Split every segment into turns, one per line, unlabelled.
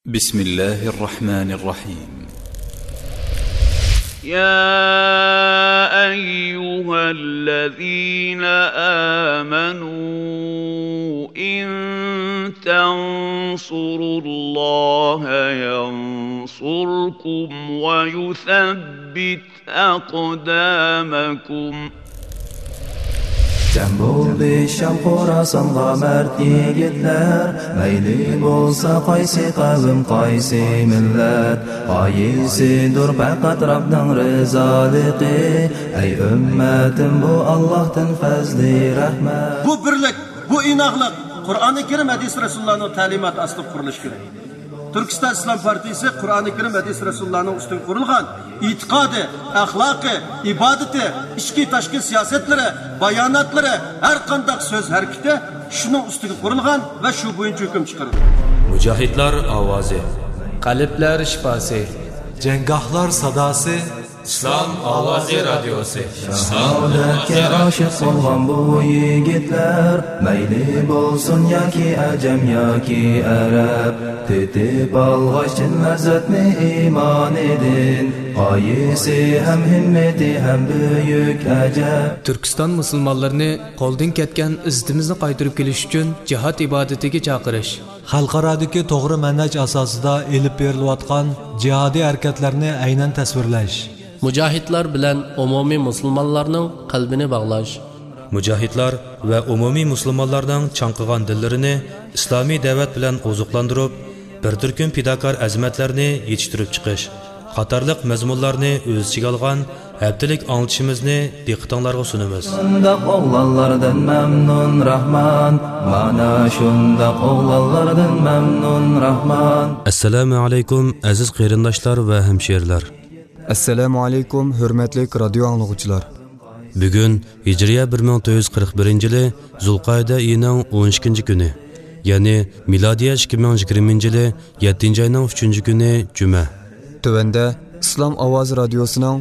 بسم الله الرحمن الرحيم.
يا أيها الذين آمنوا إن تنصروا الله ينصركم ويثبت أقدامكم.
Cem bo'ldi Sham Xorasanға mard yigitlar, mayli bo'lsa qaysi qavm qaysi millat, qaysidir faqat Rabbning rizoligi. Ey ummatim, bu Allohdan fazli rahmat.
Bu birlik, bu inoqlik Qur'oni Karim hadis Rasulullohning ta'limoti asli qurilishi kerak. Turkiston Islom partiyasi Qur'oni Karim hadis Rasulullohning ustidan qurilgan e'tiqodi, axloqi, ibodati, ichki tashqi siyosatlari, bayonotlari, har qanday so'z harakati shuning ustiga qurilgan va shu bo'yicha hukm chiqarilgan.
Mujohidlar ovozi,
qalblar shifosi,
janggohlar sadosi, Islom ovozi radiosi.
Saodatga oshiq bo'lgan bu yigitlar, mayli bo'lsin yoki ajam yoki arab, tetib olg'achin lazzatni iymon edin, qaysi ham himmati ham buyuk ajab.
Turkiston musulmonlarini qo'ldan ketgan izzatimizni qaytarib kelish uchun jihad ibodatiga chaqirish,
xalqarodagi to'g'ri manhaj asosida elib berilayotgan jihodiy harakatlarni aynan tasvirlash,
mujohidlar bilan umumiy musulmonlarning qalbini bog'lash,
mujohidlar va umumiy musulmonlarning chanqigan dillarini islomiy da'vat bilan oziqlantirib, bir turkum fidokor azmatlarni yetishtirib chiqish qatorliq mazmunlarni o'z ichiga olgan haftalik anglitishimizni diqqatingizga sunamiz.
Shundoq o'g'lonlardan mamnun Rahman, mana shundoq o'g'lonlardan mamnun Rahman.
Assalomu alaykum aziz qarindoshlar va hamshirlar.
Assalomu alaykum hurmatli radio anglag'uvchilar.
Bugun Hijriya 1441-yili Zulqayda oyining 12-kuni, ya'ni milodiya 2020-yili 7-oyning 3-kuni juma.
Tövəndə İslam Ovoz Radiosining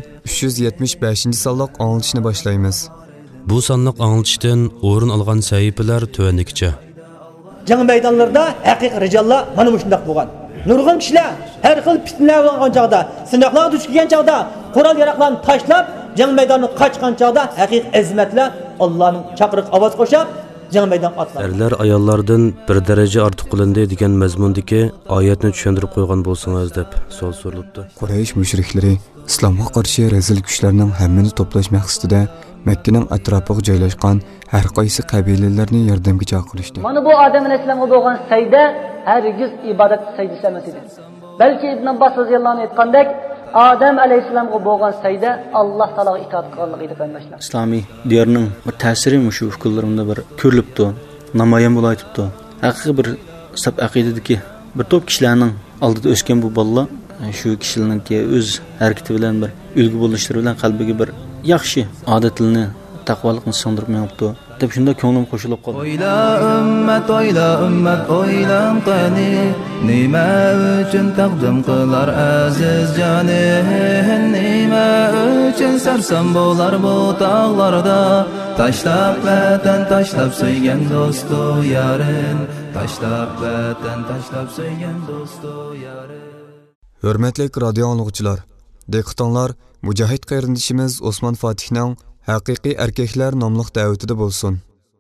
375-sonliq anglitishni boshlaymiz.
Bu sonliq anglitishdan o'rin olgan sahifalar tövəndikicha.
Jang maydonlarida haqiqiy rijollar mana shunday bo'lgan. Nurg'un kishilar har xil fitnalar bo'lgan chog'da, sinoqlarga duch kelgan chog'da, qurol-yarog'larni tashlab, jang maydonidan qochgan chog'da haqiqiy azmatlar Allohning chaqiriq ovoz qo'shib jang maydon otlar.
Erlar ayollardan bir daraja ortiq qilindi degan mazmundagi oyatni tushuntirib qo'ygan bo'lsangiz deb savol so'ralibdi.
Quraysh mushriklari islomga qarshi rezil kuchlarning hammani to'plash maqsadida Makkaning atrofiga joylashgan har qaysi qabilalarni yordamga chaqirishdi.
Mana bu Odam alayhissalomga bo'lgan sayda hargiz ibodat sajdasi emas edi. Balki Ibn Abbos roziyallohu anhu aytgandek, Odam alayhissalomga bo'lgan sayda Alloh taologa itoat qilganligi edi qardoshlar.
Islomiy diyorning bir ta'siri shu fikrlarimda bir ko'rilibdi, namoyon bo'laytibdi. Haqiqiy bir sab aqidadagi bir to'p kishilarning oldida o'sgan bu bolalar shu kishilarning o'z harakati bilan bir ulgu bo'lishlari bilan qalbiga bir yaxshi odatlarni, taqvolikni singdirmayapti deb shunda ko'nglim qo'shilib qoldi.
Oyla ummat, oylan qani, nima uchun taqdim qilar aziz jonin, nima uchun sarson bo'lar bu tog'larda, tashlab vatan, tashlab so'ygan do'stu yarin, tashlab vatan, tashlab so'ygan do'stu yarin.
Hurmatli radio anglag'uvchilar, diqqatinglar mujohid qarindishimiz Osmon Fatihning haqiqiy erkaklar nomli da'vatida bo'lsin.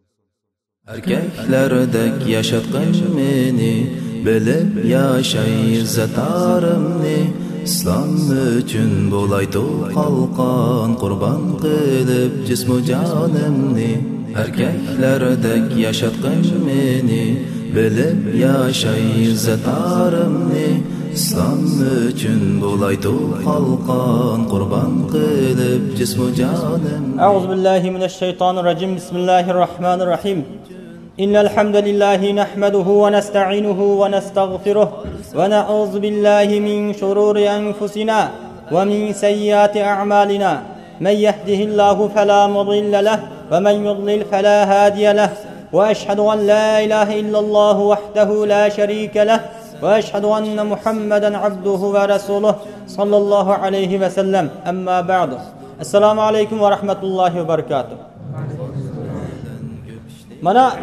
Erkaklardek yaşatqin meni, bilib yaşay izzatarimni, İslam üçün bo'laydi qalqon, qurban qilib jismu jonimni. Erkaklardek yaşatqin meni, bilib yaşay izzatarimni, İslam üçün bo'laydi qalqon, qurban qilib jismu jonim.
A'udhu billahi mineşşeytanirracim. Bismillahirrahmanirrahim. İnnel hamdelellahi nahmeduhu ve nesta'inuhu ve nestağfiruh ve na'udzu billahi min şururi enfusina ve min seyyiati a'malina. Men yehdihillahu fela mudille leh ve men yudlil fela hadiye leh. Ve eşhedü en la ilahe illallah vahdehu la şerike leh. وأشهد أن محمدا عبده ورسوله صلى الله عليه وسلم أما بعد السلام عليكم ورحمة الله وبركاته. Mana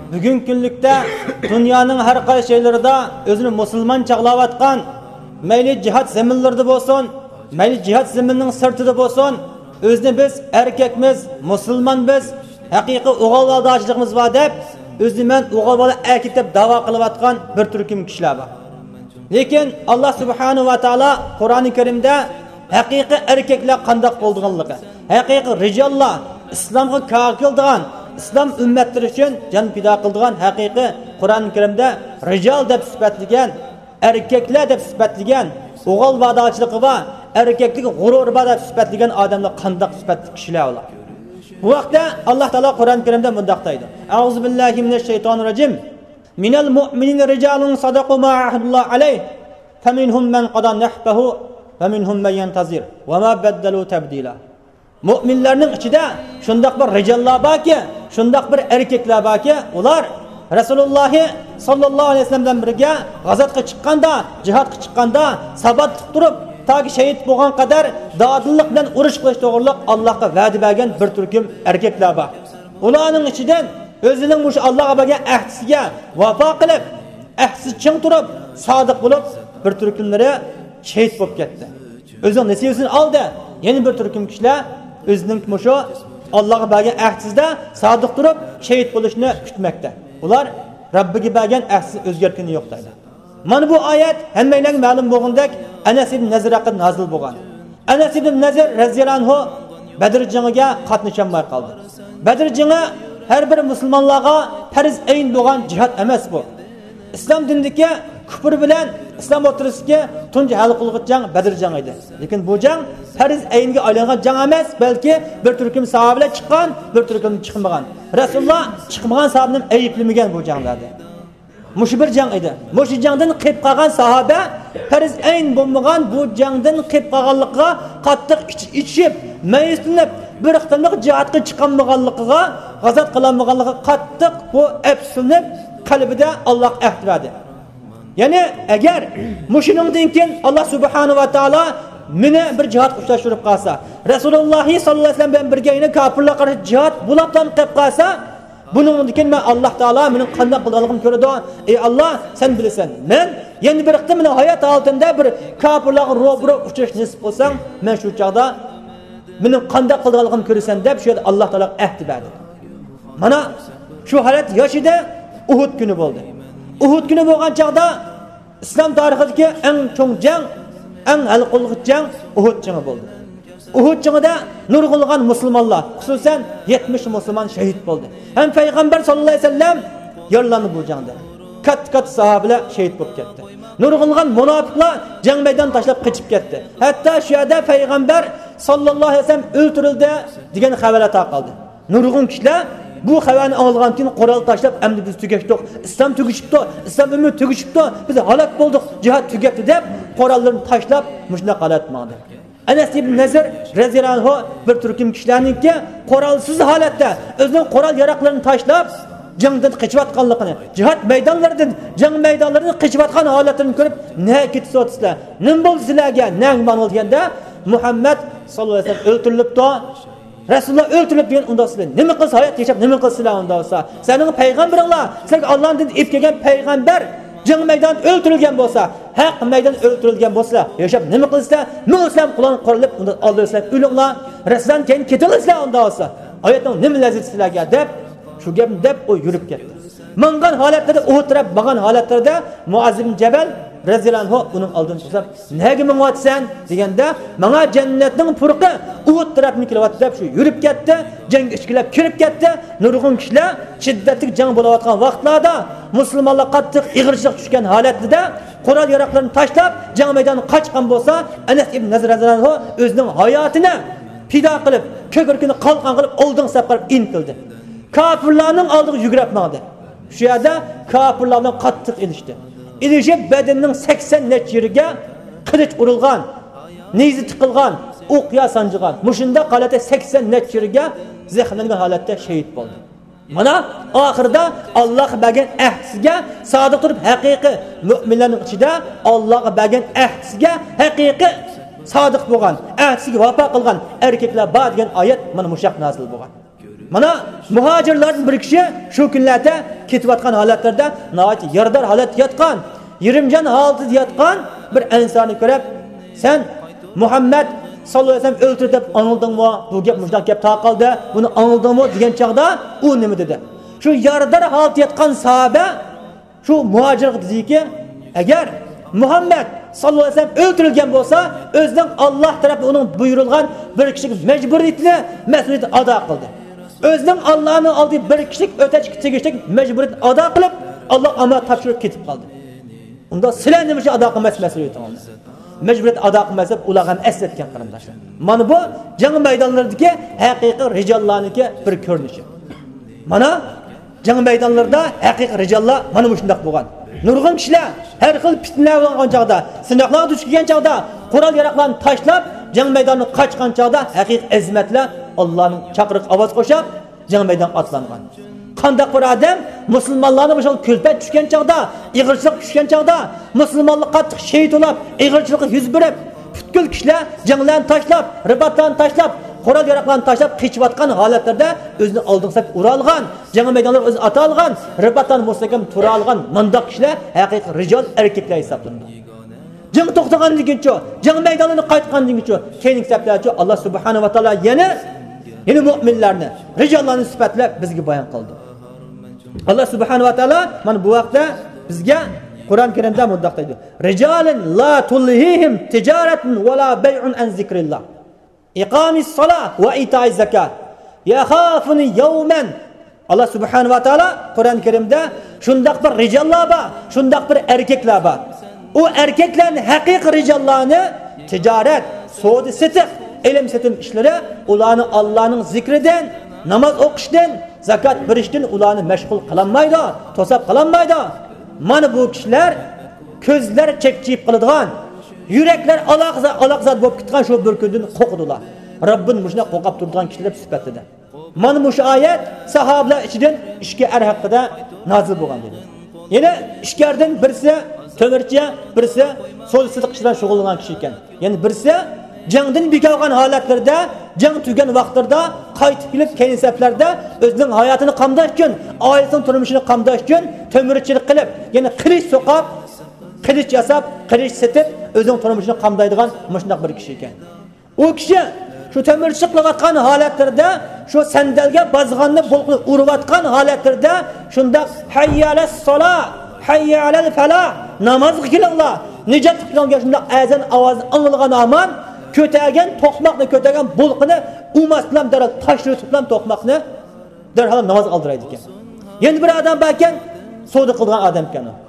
bugungi kunlikda dunyoning har qaysi joylarida o'zini musulmon chaqlayotgan, mayli jihad zaminlarida bo'lsin, mayli jihad zaminining sirtida bo'lsin, o'zni biz erkakmiz, musulmon biz, haqiqiy o'g'il valdochiligimiz bor deb, o'zini men o'g'il bola erkak deb da'vo qilayotgan bir turkum kishilar bor. Lekin Alloh subhanahu va taolo Qur'oni Karimda haqiqiy erkaklar qanday bo'lganligi, haqiqiy rijollar islomga kor qildigan, islom ummatlari uchun jon fido qildigan haqiqiy Qur'oni Karimda rijol deb sifatlagan, erkaklar deb sifatlagan, o'g'il vadachiligi va erkaklik g'ururi bor deb sifatlagan odamlar qanday sifatli kishilar ular. Bu vaqtda Alloh taolo Qur'oni Karimda mundaq deydi: A'uzu billahi minash shaytonir rojim. Minal mu'minina rijalun sadaqu ma ahadulloh alayh, faminhum man qada nahbahu va minhum man yantazir va ma baddalu tabdila. Mu'minlarning ichida shundoq bir rijollar borki, shundoq bir erkaklar borki, ular Rasululloh sallallohu alayhi vasallam bilan birga g'azotga chiqqanda, jihodga chiqqanda sabat turib, toki shahid bo'lgan qadar dodillik bilan urush qilish to'g'riliq Allohga va'da bergan bir turkum erkaklar bor. Ularning ichidan o'zining mush Allohga bergan ahdisiga vafo qilib, ahdisi ching turib, sodiq bo'lib bir turkumlari shahid bo'lib ketdi. O'zining nasibasini oldi. Yana bir turkum kishilar o'zining musho Allohga bergan ahdisida sodiq turib, shahid bo'lishni kutmoqda. Ular Rabbiga bergan ahdisi o'zgartgani yo'q deydi. Mana bu oyat hammalarga ma'lum bo'lgandek Anas ibn Nazr haqida nozil bo'lgan. Anas ibn Nazr radhiyallohu anhu Badr jangiga qatnashamay qoldi. Badr jangi har bir musulmonlarga farz ayn bo'lgan jihad emas bu. Islom dinidagi kufr bilan islom o'tirishga tunji hal qilgan jang Badr jangi edi. Lekin bu jang farz aynga aylangan jang emas, balki bir turkum sahobalar chiqqan, bir turkum chiqmagan. Rasululloh chiqmagan sahobalarni ayblamagan bu janglarda. Mush bir jang edi. Mush jangdan qilib qolgan sahoba farz ayn bo'lmagan bu jangdan qilib qolganligiga qattiq ichib, mayislanib, bir ixtimliq jihatga chiqmaganligiga, g'azot qilinmaganligiga qattiq bu afsunib qalbida Alloh ahd berdi. Ya'ni agar mushuningdan keyin Alloh subhanahu va taolo meni bir jihat ushlashtirib qolsa, Rasululloh sallallohu alayhi vasallam bilan birga yana kofirlarga qarshi jihat bulabdan qilib qolsa, buningdan keyin men Alloh taolo meni qanday qilganligimni ko'radi. Ey Alloh, sen bilasan. Men yana bir ixtim meni hayot holatida bir kofirlarga ro'bro uchrash nasib qilsam, men shu chaqda meni qanday qilganligimni ko'rasan deb shu yerda Alloh taolo ahd berdi. Mana shu holat yoshida Uhud kuni bo'ldi. Uhud kuni bo'lgan chaqda islom tarixidagi eng cho'ng jang, eng halqulg'i jang Uhud jangi bo'ldi. Uhud jangida nurg'ulg'an musulmonlar, xususan 70 musulmon shahid bo'ldi. Ham payg'ambar sollallohu alayhi vasallam yaralandi bu jangda. Kat sahobalar shahid bo'lib ketdi. Nurg'ulg'an munofiqlar jang maydonidan tashlab qochib ketdi. Hatto shu yerda payg'ambar sollallohu alayhi vasallam o'ldirildi degan xabar tarqaldi. Nurg'un kishilar bu xabarni olgan keyin qo'ral tashlab, endi biz tugashdik, islom tugishibdi, islom ummat tugishibdi, biz halok bo'ldik, jihad tugadi deb qorallarni tashlab mushuna qalatmadi. Anas ibn Nazr radhiyallohu anhu bir turkum kishilarningki qoralsiz holatda o'zining qoral yaroqlarini tashlab jangdan qochayotganligini, jihad maydonlaridan, jang maydonlaridan qochayotgan holatini ko'rib, ne ketsotsizlar, nim bo'ldi sizlarga, nang bo'lganda Muhammad sallallohu alayhi vasallam o'ltirilibdi. Rasululloh o'ltirilib degan unda sizlar nima qilsa hayot yashab nima qilsizlar unda bo'lsa, sening payg'ambaringlar, sizlarga Allohdan ib kelgan payg'ambar jang maydonida o'ltirilgan bo'lsa, haq maydonda o'ltirilgan bo'lsa, yashab nima qilsizlar? Muslim qulon qorilib unda Allohdan o'linglar, Rasuldan keyin ketilsizlar unda bo'lsa, hayotning nima lazzati sizlarga deb shu gapni deb u yurib ketdi. Mangan holatlarda o'tirib, magan holatlarda Muaz ibn Jabal radhiyallohu anhu uning oldidan tursab, "Nega menga deganda, "Menga jannatning purqi Uhud tarafini kelyapti" deb shu yurib ketdi, jang ichkilab kirib ketdi. Nurg'un kishilar shiddatli jang bo'layotgan vaqtlarda musulmonlar qattiq ig'irchilik tushgan holatida qurol yaroqlarini tashlab, jang maydonidan qochgan bo'lsa, Anas ibn Nazr radhiyallohu anhu o'zining hayotini fido qilib, ko'kirkini qalqon qilib oldin safqarib intildi. Kofirlarning oldiga yugurib maqdi. Shu yerda kofirlar bilan qattiq ilishdi. İlişib bedeninin 80 net yeriga qilich urilgan, neyzi tiqilgan, o'qya sanjıgan. Mushunda holatda 80 net yeriga zehirlangan holatda shahid bo'ldi. Mana oxirida Alloh bergan ahdisiga sodiq turib, haqiqiy mu'minlarning ichida Alloh bergan ahdisiga haqiqiy sodiq bo'lgan, ahdisiga vafo qilgan erkaklar bor degan oyat mana mushaq nozil bo'lgan. Mana muhojirlardan bir kishi shu kunlarda ketayotgan holatlarda navoiy yardar holat yotgan, yirimjon holatda yotgan bir insonni ko'rib, "Sen Muhammad sallallohu alayhi vasallam o'ltirdi deb anildingmi? Bu gap mushdoq gap taqaldi. Buni anildingmi?" degan chaqda u nima dedi? Shu yardar holatda yotgan sahoba shu muhojirga dediki, agar Muhammad sallallohu alayhi vasallam o'ltirilgan bo'lsa, o'zining Alloh tomonidan uning buyurilgan bir kishilik majburiyatini, mas'uliyatni ado qildi. O'zining Allohning oldiga bir kishilik o'tash tegishlik majburiyatni ado qilib, Alloh amal topshirib ketib qoldi. Unda sizlar nima uchun ado qilmas mas'uliyatni? Majburiyat ado qilmasa ular ham eslatgan qarindoshlar. Mana bu jang maydonlaridagi haqiqiy rijollarniki bir ko'rinishi. Mana jang maydonlarida haqiqiy rijollar mana shunday bo'lgan. Nurg'un kishilar har xil fitnalar bo'lgan chog'da, sinoqlarga duch kelgan chog'da, qurol yaroqlarni tashlab, jang maydonidan qochgan chog'da haqiqiy azmatlar Allohning chaqiriq ovoz qo'shib jang maydoniga otlangan. Qanday bir odam musulmonlarning bu kulpat tushgan chog'da, ig'irchilik tushgan chog'da, musulmonlar qattiq shahid bo'lib, ig'irchilik yuz berib, butkul kishilar janglarni tashlab, ribatlarni tashlab, qurol yaroqlarni tashlab qechayotgan holatlarda o'zini oldinga sap uralgan, jang maydonlar o'zi atalgan, ribatdan mustahkam tura olgan mandoq kishilar haqiqiy rijol erkaklar hisoblanadi. Jang to'xtagandan keyin, jang maydonidan qaytgandan keyin, keyingi saplarcha Alloh subhanahu va taolo yana mu'minlarni, rijollarni sifatlab bizga bayon qildi. Allah subhanahu wa ta'ala mana bu vaqtda bizga Qur'on Karimda mundaq deydi: "Rijalun la tulhihim tijaratun va la bay'un an zikrillah. Iqamis salah va ita'iz zakat. Yakhafuni yawman." Allah subhanahu wa ta'ala Qur'on Karimda shundaq bir rijollar bor, shundaq bir erkaklar bor. O erkaklarning haqiqiy rijollarni tijorat, savdo setiq, ilm setim ishlari ularni Allohning zikridan, namoz o'qishdan, zakat berishdan ularni mashg'ul qilinmaydi, to'sab qilinmaydi. Mana bu kishilar ko'zlar chekchiyib qiladigan, yuraklar aloqzat bo'lib ketgan shu bir kundan qo'rqdilar. Rabbim shuna qo'rqib turgan kishilar sifatida. Mana bu oyat sahobalar ichidan ishga er haqida nozil bo'lgan dedi. Yana ishkardan birisi to'mirchi, birisi so'lsidiq kishilar shug'ullangan kishi ekan. Ya'ni birisi jangdan bekalgan holatlarda, jang tugan vaqtlarda qaytib kelib keyin saflarda o'zining hayotini qamdash uchun, oilasining turmushini qamdash uchun to'mirchilik qilib, ya'ni qilich so'qib, qilich yasab, qilich setib o'zining turmushini qamdaydigan shunday bir kishi ekan. U kishi shu to'mirchilik qilayotgan holatlarda, shu sandalga bozg'onni bo'lqini urayotgan holatlarda shunda hayyalas sola, hayyalal falah, namozga kelinglar, nijot qilinglar shunda azan ovozi anglagan aman ko'tagan to'qmoqni ko'tagan bulqini umas bilan darhol tashlab bilan to'qmoqni darhol namoz oldiraydi ekan. Endi bir odam bor ekan, savdo qilgan odam ekan u.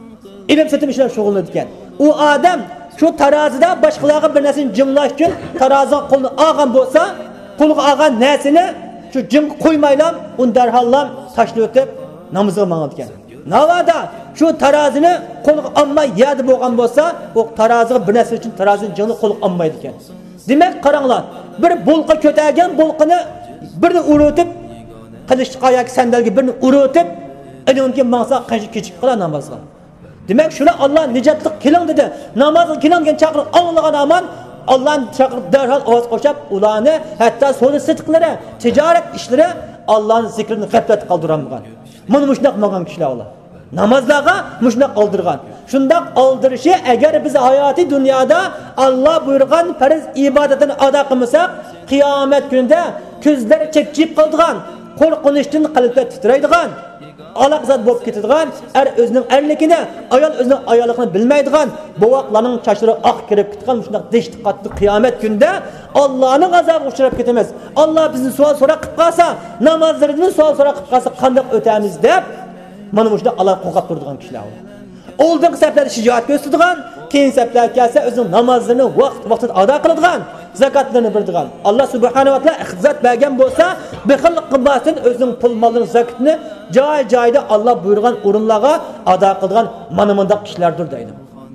Ilm setim ishlar shug'ullanadi ekan. U odam shu tarozida boshqalarga bir narsani jinglash uchun taroziga qo'lni olgan bo'lsa, qo'lga olgan narsani shu jing qo'ymaylam, uni darhol tashlab o'tib namozga mangadi ekan. Navada shu tarozini qo'lga olmay yadi bo'lgan bo'lsa, o taroziga bir narsa uchun tarozini jingni qo'lga olmaydi ekan. Demak, qaranglar, bir bulqa ko'targan bulqini birini urib, qilichqa yoki sandalga birini urib, unga mangsa kechib qolar namozga. Demak, shuni Alloh nijotlik qiling dedi. Namozga qilingan chaqiriq anglagan aman Allohning chaqirib darhol ovoz qo'shib, ularni hatto savdo setiqlari, tijorat ishlari Allohning zikrini g'aflat qoldirmagan. Mana shunday qilgan kishilar ular. Namozlarga shunday qoldirgan. Shunday qoldirishi agar biz hayotiy dunyoda Alloh buyurgan farz ibodatini ado qilmasak, qiyomat kunida ko'zlar chekchib qoldigan, qo'rqinishdan qalblar titraydigan, aloqzat bo'lib ketadigan, o'zining erligini, ayol o'zining ayolligini bilmaydigan, bovoqlarning chachlari oq kirib ketgan shunday dehshat qattiq qiyomat kunida Allohning azobiga uchrab ketamiz. Alloh bizni savol so'rab qilib qolsa, namozlarimizni savol so'rab qilib qolsa qanday o'tamiz deb mana bu Alloh qo'rqib turadigan kishilar. Oldingi saflarda shijoat ko'rsatadigan, keyin saflar kelsa o'zining namozlarini vaqtida ado qiladigan, zakatlarni beradigan. Alloh subhanahu va taolo iqtisod bergan bo'lsa, bexil qilmasdan o'zining pul molini zakatni joy-joyida Alloh buyurgan o'rinlarga ado qiladigan mana bunday kishilardir deydi.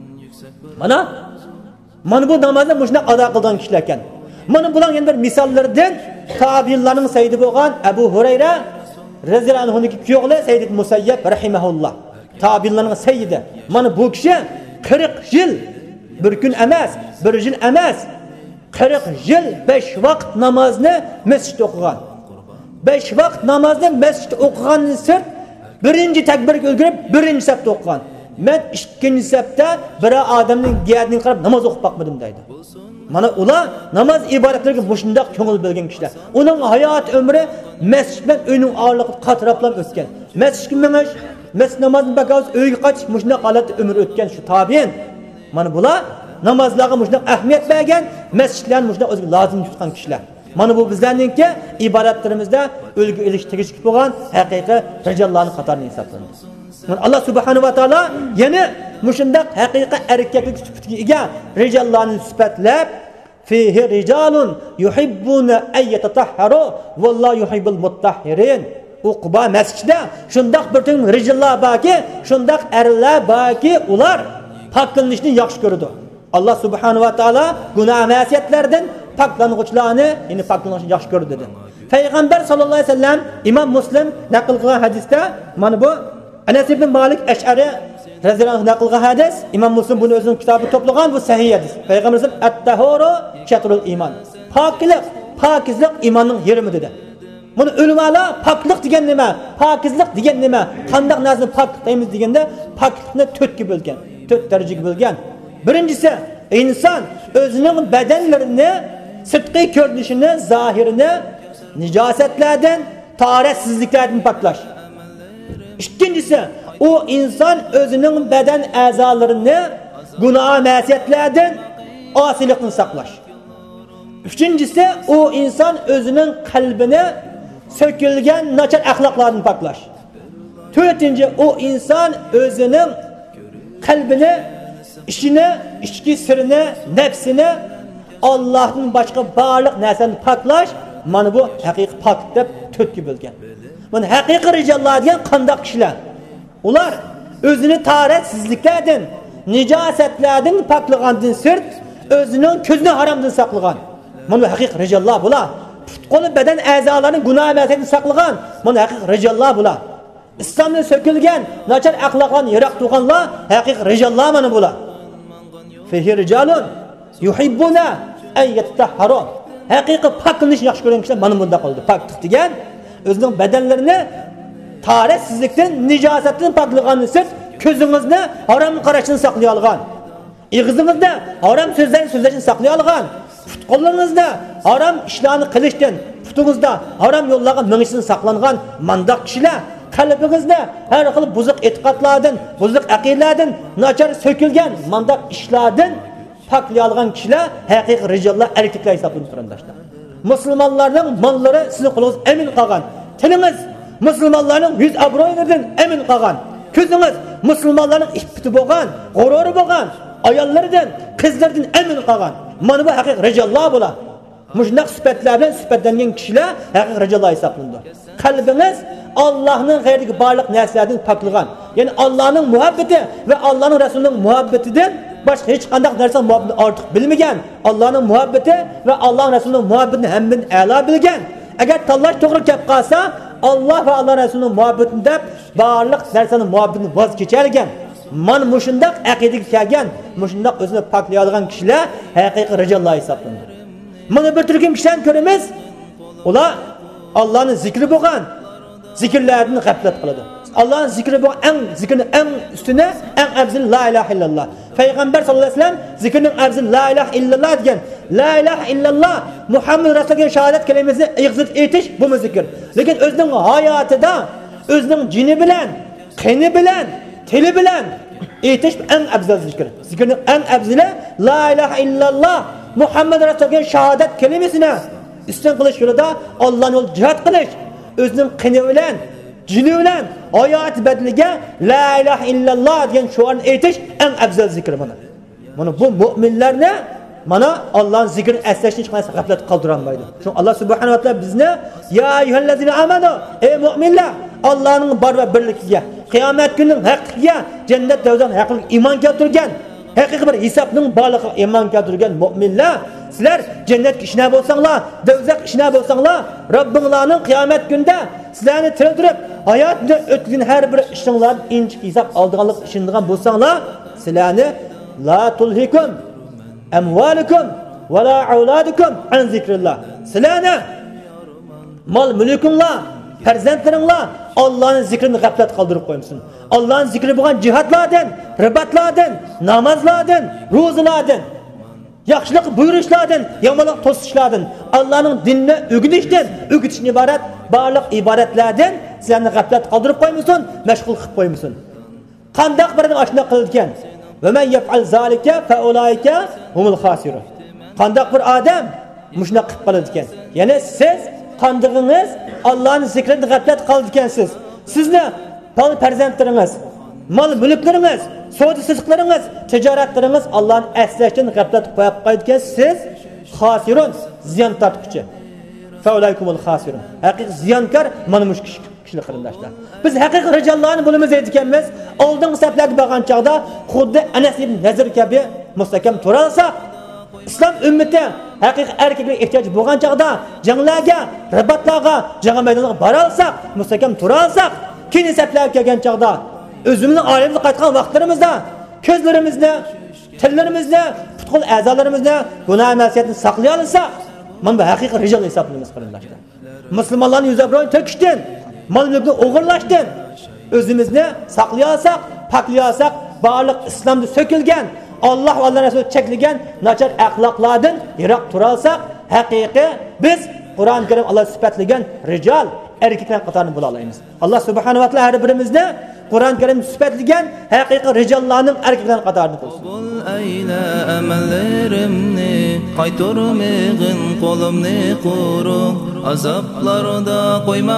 Mana bu namozni shunday ado qilgan kishilar ekan. Mana bular yana bir misollardan tabiinlarning sayyidi bo'lgan Abu Hurayra radhiyallohu anhuning kuyog'i Sayyid Musayyab rahimahulloh. Tabiinlarning sayyidi. Mana bu kishi 40 yil bir kun emas, bir yil emas, 40 yil 5 vaqt namozni masjidda o'qigan. 5 vaqt namozni masjidda o'qigandan sirt birinchi takbirga ulgurib birinchi safda o'qigan. Men ikkinchi safda bir odamning giyadiga qarab namoz o'qib boqmadim deydi. Mana ular namoz ibodatlariga mushundaq ko'ngil bo'lgan kishilar. Uning hayot umri masjid bilan uyning oraliqida qatraplab o'tgan. Masjidga minish, masjid namozini bakaz uyga qaytish mushundaq holatda umr o'tgan shu tabiin. Mana bular namozlarga mushundaq ahamiyat bergan, masjidlarni mushundaq o'ziga lozim tutgan kishilar. Mana bu bizlarningki ibodatlarimizda o'lgu ilish tegishli bo'lgan haqiqiy rijallarning qatoriga hisoblanadi. Allah subhanahu va taolo yana mushundaq haqiqiy erkaklik sifatiga ega rijallarni sifatlab fihi rijalun yuhibbuna ay yatatahharu vallahu yuhibbul mutahhirin. Uqba masjidda shundaq bir tun rijallar borki, shundaq erlar borki, ular poklanishni yaxshi ko'radi. Allah subhanahu va taolo gunoh ma'siyatlardan paklanuvchilarni, ya'ni paklanishni yaxshi ko'radi dedi. Payg'ambar sallallohu alayhi vasallam Imom Muslim naql qilgan hadisda mana bu Anas ibn Malik Ash'ari radhiyallohu anhu naql qilgan hadis, Imom Muslim buni o'zining kitobida to'plagan bu sahih hadis. Payg'ambar at-tahuru shatrul iman. Pokizlik iymonning yarmi dedi. Buni ulamolar poklik degan nima? Pokizlik degan nima? Qanday narsani poklik deymiz deganda poklikni 4 ga bo'lgan, 4 darajaga bo'lgan. Birinchisi, inson o'zining badanlarini, sirtqi ko'rinishini, zohirini nijosatlardan, tahoratsizliklardan poklash. İkincisi, o inson o'zining badan a'zolarini gunoh ma'siyatlardan, osilikdan saqlash. Üçüncüsü, o inson o'zining qalbini sökülgan nachar axloqlardan poklash. To'rtinchi, o inson o'zining qalbini, ishini, ichki sirini, nafsini Allohdan boshqa barliq narsani poklash. Mana bu haqiqiy pok deb 4 ga bo'lgan. Mana haqiqiy rijallar degan qanday kishilar? Ular o'zini tahoratsizliklardan, nijosatlardan poklagandan sirt o'zining ko'zini haromdan saqlagan. Mana haqiqiy rijallar bular. Qo'li badan a'zolarining gunoh ma'siyatini saqlagan. Mana haqiqiy rijallar bular. İslamdan sökülgan, nachar axloqdan yiroq turganlar haqiqiy rijallar mana bular. Fihi rijalun yuhibbuna ay yatatahharu. Haqiqiy poklanishni yaxshi ko'rgan kishilar mana bunda qoldi. Poklik degan o'zining badanlarini tahoratsizlikdan, nijosatdan poklagandan sirt ko'zingizni harom qarashdan saqlay olgan. Ig'zingizda harom so'zlarni so'zlashdan saqlay olgan. Qo'lingizda harom ishlarni qilishdan, putingizda harom yo'llarga minishdan saqlangan mandaq kishilar qalbingizda har xil buzuq e'tiqodlardan, buzuq aqidalardan, nachar so'kilgan mandaq ishlardan poklay olgan kishilar haqiqiy rijallar, erkaklar hisoblanib turadilar. Musulmonlarning mollari sizning qo'lingizda amin qolgan. Tilingiz musulmonlarning yuz obro'ylaridan amin qolgan. Ko'zingiz musulmonlarning iffati bo'lgan, g'ururi bo'lgan, ayollaridan, qizlardan amin qolgan. Mana bu haqiqiy rijallar bular. Mushunaq sifatlar bilan sifatlangan kishilar haqiqiy rijallar hisoblanadi. Qalbingiz Allohning g'ayriga barliq narsalardan poklagan. Ya'ni Allohning muhabbati va Allohning rasulining muhabbatidan boshqa hech qanday narsa muhabbatni ortiq bilmagan. Allohning muhabbati va Allohning rasulining muhabbatini hammadan a'lo bilgan. Agar tanlash to'g'ri kelib qolsa, Alloh va Alloh rasulining muhabbatini deb barliq narsaning muhabbatini voz kechirgan. Mana mushundaq aqidaga kelgan, mushundaq o'zini poklay olgan kishilar haqiqiy rijallar hisoblanadi. Mana bir turkum kishilarni ko'ramiz. Ular Allohning zikri bo'lgan, zikrlardan g'aflat qiladi. Allohning zikri bo'lgan zikrning eng ustuna, eng afzal la ilaha illalloh. Payg'ambar sallallohu alayhi vasallam zikrning afzal la ilaha illalloh degan. La ilaha illalloh Muhammad rasululloh shahodat kalimasini ig'zit etish bu zikr. Lekin o'zining hayotida, o'zining jini bilan, qini bilan, tili bilan etish eng afzal zikr. Zikrning eng afzali la ilaha illalloh Muhammad rasululloh shahodat kalimasini istin qilish yo'lida Allohning yo'lida jihad qilish, o'zining qini bilan, jini bilan hayot badliga la ilaha illalloh degan shiorni aytish eng afzal zikr mana. Mana bu mu'minlarni mana Allohning zikrini eslashni hech qanday g'aflat qoldirolmaydi. Shuning Allah subhanahu va taolo bizni ya ayyuhallazina amanu ey mu'minlar Allohning bor va birligiga, qiyomat kunining haqqiga, jannat davzan haqqiga iymon keltirgan, haqiqiy bir hisobning borligiga iymon keltirgan mu'minlar, sizlar jannatga ishna bo'lsanglar, davzaq ishna bo'lsanglar, Robbinglarning qiyomat kunida sizlarni tiriltirib, hayotda o'tgan har bir ishinglarni inchiq hisob oldiganlik ishongan bo'lsanglar, sizlarni la tulhikum amwalukum va la auladukum an zikrillah. Sizlarni Mal mülkünla, farzandlaringlar Allah'ın zikrini gaflet kaldırıp koymuşsun. Allah'ın zikri bulan cihatlardan, ribatlardan, namazlardan, ro'zalardan, yaxshilik buyurishlardan, yomonlik to'sishlardan, Allah'ın dinini o'gitishdan iborat barliq ibodatlardan sizlarni gaflet kaldırıp koymuşsun, meşgul qilib koymuşsun. Qandaq bir adam ashuna qilgan. Ve men yef'al zalika fa ulaika humul khasirun. Qandaq bir adam mushuna qilib qoladi ekan. Ya'ni siz qandığınız Allah'ın zikrini gaflet qildi ekansiz. Sizni farzandlaringiz, mal mülkleriniz, savdo sizliklaringiz, tijoratlaringiz Allah'ın eslashdan gaflet qo'yib qo'ydi ekan, siz khasirun, ziyon tortquchi. Fa ulaikumul khasirun. Haqiqiy ziyonkor mana mush kişilik qarindoshlar. Biz haqiqiy rijallarni bo'limiz aytganmiz. Oldingi saflarga borgan chaqda xuddi Anas ibn Nazir kabi mustahkam tura olsak, İslam ümmeti haqiqiy erkaklik ehtiyoj bo'lgan chaqda janglarga, ribatlarga, jang maydoniga bora olsak, mustahkam tura olsak, keyin saflarga kelgan chaqda o'zimizning oilamizga qaytgan vaqtlarimizda ko'zlarimizni, tillarimizni, putkul a'zolarimizni gunoh masiyatni saqlay olsak, mana bu haqiqiy rijal hisoblanamiz qarindoshlar. Musulmonlarni yuzabiron to'kishdan, mal-mulkni o'g'irlashdan o'zimizni saqlay olsak, paklay olsak, barliq islomda so'kilgan, Allah va Allah Rasul cheklagan nachar axloqlardan yiroq tura olsak, haqiqiy biz Qur'on Karim Allah sifatlagan rijal erkaklar qatorida bo'la olamiz. Allah subhanahu va taolo har birimizni Qur'on Karim sifatlagan haqiqiy rijallarning erkaklar qatorida qilsin.
Bul ayla amallarimni, qayturmag'in qo'limni quruq, azoblarda qo'yma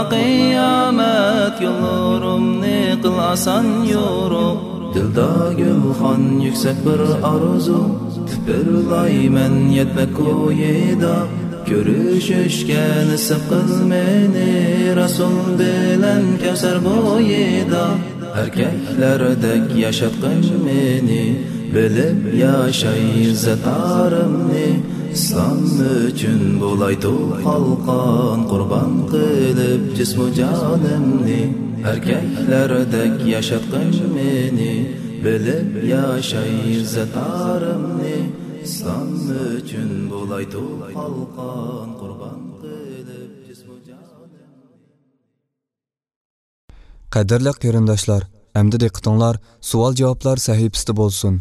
qiyomat yo'llarimni qil oson yo'ruq. Dilda gulxon yuksak bir arzu, tipirlayman yetmek ko'yida. Görüşüşke nasip qil meni Rasul bilan Kevsar bo'yida. Erkaklardek yaşatqin meni, bilib yaşay izzatarimni. İslam üçün bo'lay qalqon, qurban qilib jismu jonimni. Erkaklardek yaşatqin meni, bilib yaşay izzatarimni. İslam üçün bo'lay qalqon, qurban qilib jismu jonimni.
Qadrli qarindoshlar, endi diqqatinglar savol-javoblar sahifasida bo'lsin.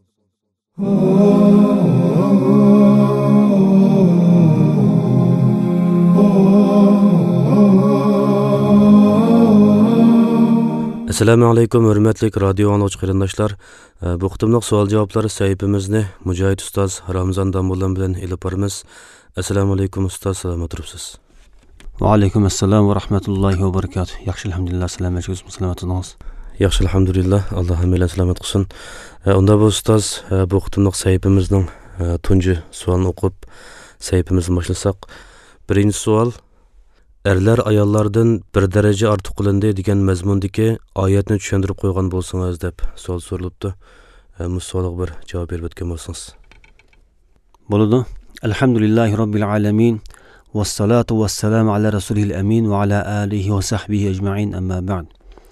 Assalamu alaykum hurmatli radio anglag'uchi qarindoshlar. Bu qitimliq savol-javoblar sahifamizni Mujohid ustoz Ramzon Dambulan bilan elib boramiz. Assalomu alaykum ustoz, salomat turibsiz?
Va alaykum assalom va rahmatullohi va barakatuh. Yaxshi alhamdulillah, salomatligimiz.
Yaxshi alhamdulillah, Alloh hammalarni salomat qilsin. Unda bu ustoz bu qitimliq sahifamizning tunji savolini o'qib sahifamizni boshlasak, birinchi savol: erlar ayollardan bir daraja ortiq qilindi degan mazmundagi oyatni tushuntirib qo'ygan bo'lsangiz deb savol so'ralibdi. Bu savolga bir javob berib o'tgan bo'lsangiz.
Bo'ladi. Alhamdulillahi robbil alamin. Vassalatu vassalamu ala rasulil amin va ala alihi va sahbihi ecmaîn, amma ba'd.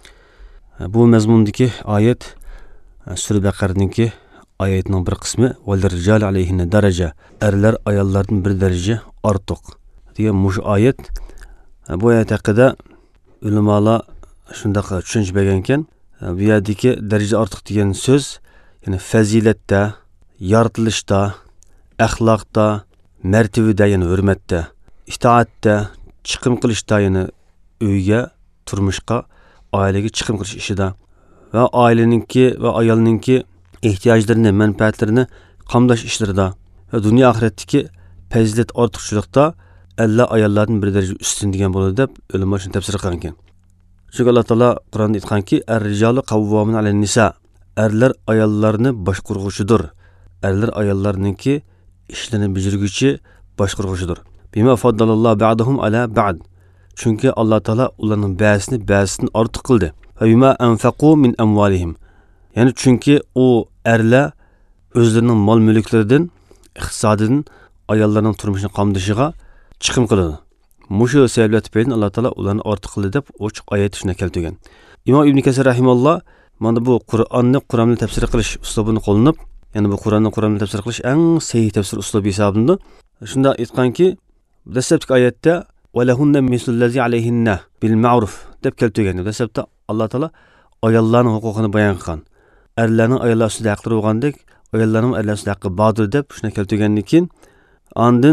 Bu mazmundagi oyat Sura Baqara'ningki oyatining bir qismi "Val rijal alayhinna daraja", erlar ayollardan bir daraja ortiq degan mush oyat. Bu oyat haqida ulamolar shunday tushuncha bergan ekan. Bu yerdagi daraja ortiq degan so'z, ya'ni fazilatda, yoritilishda, axloqda, martabada, ya'ni hurmatda, itoatda, chiqim qilishda, ya'ni uyga, turmushga, oilaga chiqim qilish ishida va oilaninki va ayolninki ehtiyojlarini, manfaatlarini qamdash ishlarida va dunyo oxiratdagi fazilat ortiqchilikda Allah ayollardan bir daraja ustun degan bo'ladi deb ulamo shuni tafsir qilgan ekan. Chunki Alloh taolo Qur'onda aytganki, "Er-rijalu qawwamun alan-nisa", erlar ayollarni boshqaruvchidir. Erlar ayollarninki ishlarini bajarguvchi boshqaruvchidir. Bima faddalallohu ba'dahum ala ba'd. Chunki Alloh taolo ularning ba'zisini ortiq qildi. Va bima anfaqu min amwalihim. Ya'ni chunki u erlar o'zlarining mol-mulklaridan, iqtisodidan ayollarning turmushini qamdashiga chiqim qiladi. Mushu sabablar tufayli Alloh taolo ularni ortiq qildi deb ochiq oyat shuna keltirgan. Imom Ibn Kasir rahimahulloh mana bu Qur'onni tafsir qilish uslubini qo'llanib, ya'ni bu Qur'onni tafsir qilish eng sahih tafsir uslubi hisoblanadi. Shunda aytganki, dastlabki oyatda
"Velehunne mislullazi aleyhinne bil ma'ruf" deb keltirgan. Dasabda Alloh taolo ayollarning huquqini bayon qilgan. Erlarning ayollar ustida haqlari bo'lgandek, ayollarning erlar ustida haqqi bordir deb shuni keltirgandan keyin, ondan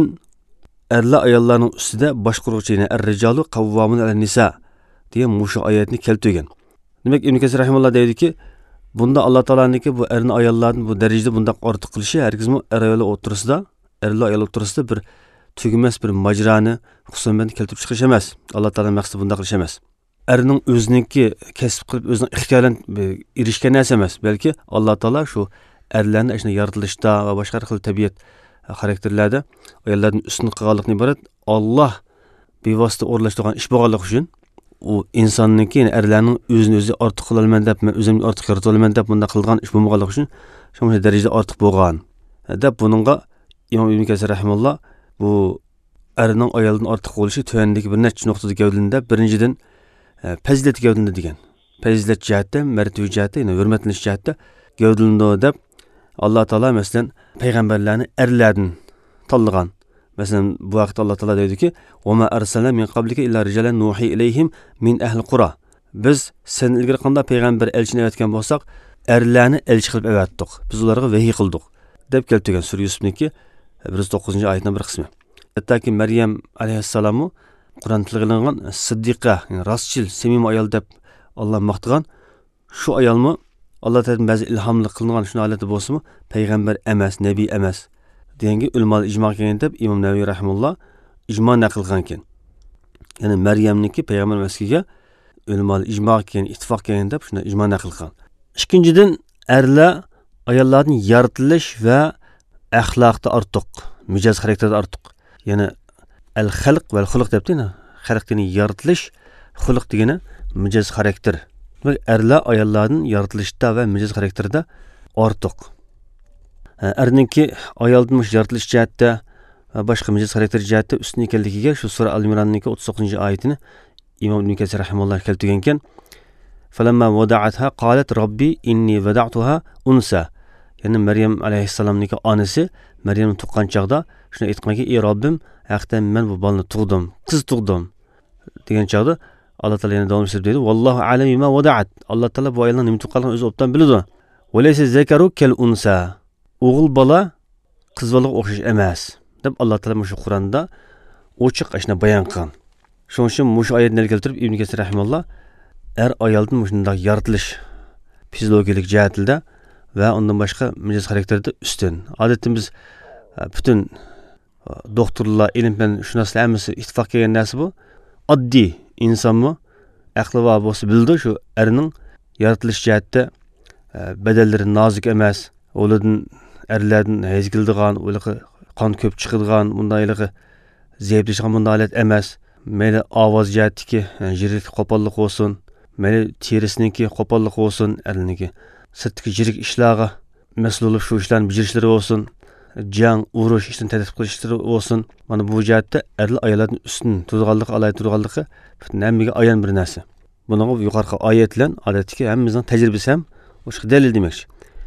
erlar ayollarning ustida boshqaruvchi, ya'ni er-rijalu qavvamun alan-nisa degan mushu oyatni keltirgan. Demak, Ibn Kasir rahimahulloh deydiki, bunda Alloh taolaniki bu erni ayollarni bu darajada bundaq ortiq qilishi hargizmi erlar o'rtasida, erlar ayol o'rtasida bir tugmas bir majrani, husumatni keltirib chiqish emas. Alloh taolo maqsadi bunda qilish emas. Erning o'ziniki kasb qilib o'zining ixtiyoran erishgan narsa emas, balki Alloh taolo shu erlarni ishni yaratilishda va boshqa xil tabiat xarakterlarda ayollardan ustun qilganlikni iborat Alloh bevosita o'rlashtirgan ish bo'lganligi uchun u insonniki, ya'ni erlarning o'zini o'zi ortiq qila olman deb, men o'zimni ortiq yarata olaman deb bunda qilgan ish bo'lmaganligi uchun shunday darajada ortiq bo'lgan deb buningga Imom Ibn Kasir rahimahulloh bu erning ayoldan ortiq bo'lishi tuvandagi bir necha nuqtada gavdalanda birinchidan fazilat gavdalanda degan. Fazilat jihatda, martaba jihatda, ya'ni hurmatlanish jihatda gavdalanda deb Alloh taolo masalan payg'ambarlarni erlardan tanlagan. Masalan, bu vaqtda Alloh taolo deydiki: "Va ma arsalna min qablika illa rijalan nuhi ilayhim min ahli qura." Biz sen ilgari qanday payg'ambar elchini aytgan bo'lsak, erlarni elchi qilib avatdik. Biz ularga vahiy qildik deb keltirgan Sura Yusufniki 109-oyatning bir qismi. Hattoki Maryam alayhissalomni Qur'on tilg'ilingan siddiqa, ya'ni rostchil, samimiy ayol deb Alloh maqtagan. Shu ayolmi Alloh taolodan ba'zi ilhomli qilingan shuna holati bo'lsa-mu, payg'ambar emas, nabiy emas deganga ulamo ijmo kelgan deb Imom Navaviy rahimahulloh ijmo naql qilgan ekan. Ya'ni Maryamniki payg'ambar emasligiga ulamo ijmo kelgan, ittifoq kelgan deb shuna ijmo naql qilgan. Ikkinchidan, erlar ayollarning yaratilish va axloqda ortiq, mijoz xarakterda ortiq. Ya'ni al-xalq va al-xuluq debdi-na. Xalqni yaratilish, xuluq degani mijoz xarakter. Demak, erlar ayollarning yaratilishda va mijoz xarakterida ortiq. Erninki ayoldan yaratilish jihatda va boshqa mijoz xarakter jihatda ustun ekanligiga shu sura Al-Imronning 39-oyatini Imom Ibn Kasir rahimahulloh keltirgan ekan. Falamma wada'atha qalat robbi inni wada'tuha unsa. Ya'ni Maryam alayhissalomning onasi Maryamni tuqqan chaqda shuni aytganki: "Ey Robbim, haqiqatan men bu bolani tug'dim, qiz tug'dim" degan chaqda Alloh taolo yana davom etib dedi: "Vallohu a'lam bima wada'at." Alloh taolo bu ayolning nima tuqqanligini o'zi obdan biladi. "Va laysa zakaru kal unsa." O'g'il bola qiz bolaga o'xshash emas deb Alloh taolo shu Qur'onda ochiq ashna bayon qilgan. Shuning uchun shu oyatni keltirib Ibn Kasir rahimahulloh ayoldan shunday yaratilish fiziologik jihatida va undan boshqa mijoz xarakterida ustun. Odatda biz butun doktorlar, ilm bilan shunaslar hammasi ittifoq kelgan narsa bu. Oddiy insonmi aqli va bo'lsa bildi shu erning yaratilish jihatda badallari nozik emas, ulardan erlardan hezgildigan, ularga qon ko'p chiqadigan, bundaylig'i zaiflashgan bunday holat emas. Mayli ovoz jihatdagi yirik qo'pollik bo'lsin, mayli terisiniki qo'pollik bo'lsin, erninki sirtdagi yirik ishlarga mas'ul bo'lib shu ishlarni bajarishlari bo'lsin, jang, urush, ishdan tadqiq qilishlari bo'lsin. Mana bu jihatda erlar ayollardan ustun turganligi, alayda turganligi butun hammaga ayon bir narsa. Bunga yuqorqi oyatlar odatdagi hammamizning tajribasi ham o'sha dalil demakchi.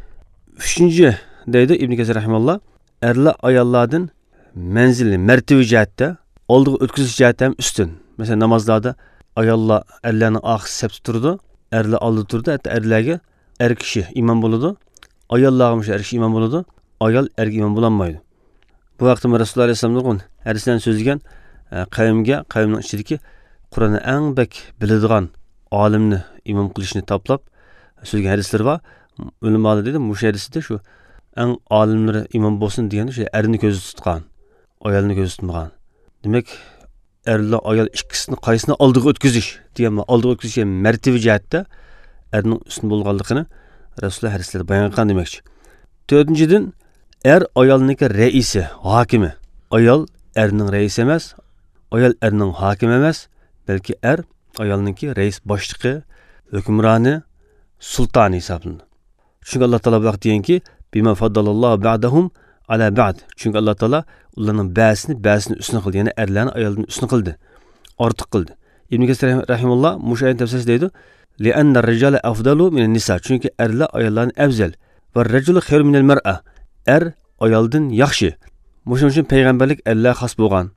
3-chi deydi Ibn Kasir rahimahulloh, erlar ayollardan manzilli, martaba jihatda, oldiga o'tkazish jihatda ham ustun. Masalan, namozlarda ayollar erlarning oxir safda turdi, erlar oldida turdi, hatto erlarga er kishi imom bo'ladi, ayollarga o'sha er kishi imom bo'ladi, ayol erga imom bo'lolmaydi. Bu vaqtda Rasululloh alayhisolamning hadislarni so'zlagan qavmning ichidagi Qur'onni eng bak biladigan olimni imom qilishni toplab so'zlagan hadislar bor. Ulamalar dedi, bu hadisda shu eng olimlari imom bo'lsin degani shu erni ko'zda tutgan, ayolni ko'zda tutmagan. Demak, erlar ayol ikkisini qaysini oldiga o'tkazish degan, oldiga o'tkazish martaba jihatda erning ustun bo'lganligini Rasululloh hadislarda bayon qilgan demakchi. 4-chidan, ayolning raisi, hokimi. Ayol erning raisi emas, ayol erning hokimi emas, balki ayolning rais boshlig'i, hukmroni, sultoni hisoblanadi. Chunki Alloh taolo vaqt deganki, bima faddalallohu ba'dahum ala ba'd. Chunki Alloh taolo ularning ba'sini ustun qildi, ya'ni erlarni ayoldan ustun qildi, ortiq qildi. Ibn Kasir rahimahulloh mushayyin tafsir deydi: "Li'anna ar-rijala afdalu min nisa." Chunki erlar ayollardan afzal va ar-rajulu khayru min al-mar'a. Ayoldan yaxshi. Shuning uchun payg'ambarlik erlar xos bo'lgan.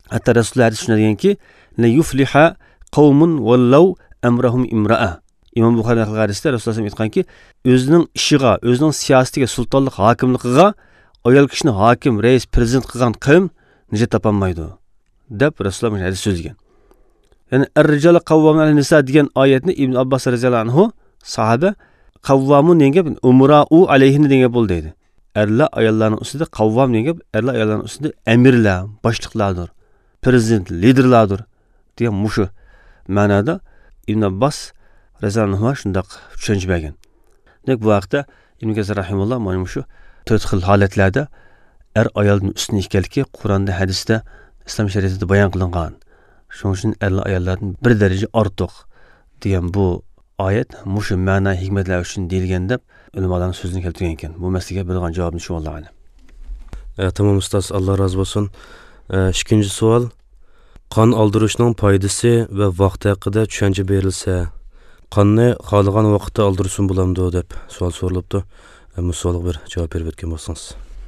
Hatta Rasulullah hadis shuna deganki, la yufliha qawmun wallaw amrahum imra'a. İmam Buxoriy naql hadisda Rasululloh aytganki, o'zining ishiga, o'zining siyosatiga, sultonlik, hokimligiga ayol kishini hokim, rais, prezident qilgan qavm nijot topolmaydi deb Rasululloh hadis so'zlagan. Ya'ni ar-rijalu qawwamun 'ala nisa degan oyatni Ibn Abbos radhiyallohu anhu sahoba qawwamun degan umra'u alayhini degan bo'ldi dedi. Erlar ayollarning ustida qawvam degan erlar ayollarning ustida amirlar, boshliqlardir, prezident, liderlardir degan mushu ma'noda Ibn Abbos raziyallohu anhu shundoq tushuncha bergan. Demak bu vaqtda Ibn Kasir rahimahulloh mana shu 4 xil holatlarda ayolning ustun ekanligi Qur'onda, hadisda, islom shariatida bayon qilingan. Shuning uchun erlar ayollardan bir daraja ortiq degan bu oyat mushu ma'no hikmatlar uchun deyilgan deb ulamolarning so'zini keltirgan ekan. Bu masalaga bergan javobni shu vallahi.
Tamam ustoz, Alloh razı bo'lsin. Ikkinchi savol, qon oldirishning foydasi va vaqti haqida tushuncha berilsa, qonni xohlagan vaqtda oldirsin bo'lamdi deb savol so'ralibdi. Bu savolga bir javob berib o'tgan bo'lsangiz.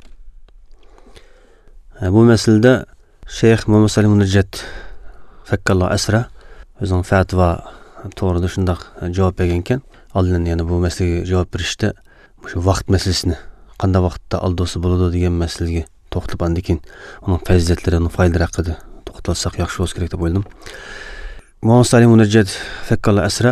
Bu masalada Sheyx Muhammad Salim Nurjat fakkalloh asra o'zining fatvo to'g'rida shundoq javob bergan ekan. Oldin yana bu masalaga javob berishda shu vaqt masalasini qanday vaqtda oldirsa bo'ladi degan masalaga to'xtalib andan keyin uning fazilatlari, uning foydalari haqida to'xtalsak yaxshi bo'lar kerak deb o'yladim. Muhammad Salim Nurjat fakkalloh asra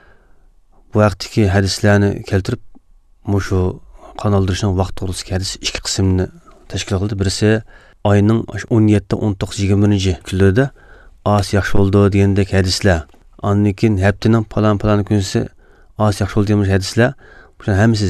bu vaqtdagi hadislarni keltirib shu qon oldirishning vaqt to'g'risidagi hadis ikki qismni tashkil qildi. Birisi oyning 17, 19, 20 kunlarda os yaxshi bo'ldi degandek hadislar. Ondan keyin haftaning falan kunisi os yaxshi bo'ldi degan hadislar. Bular hammasi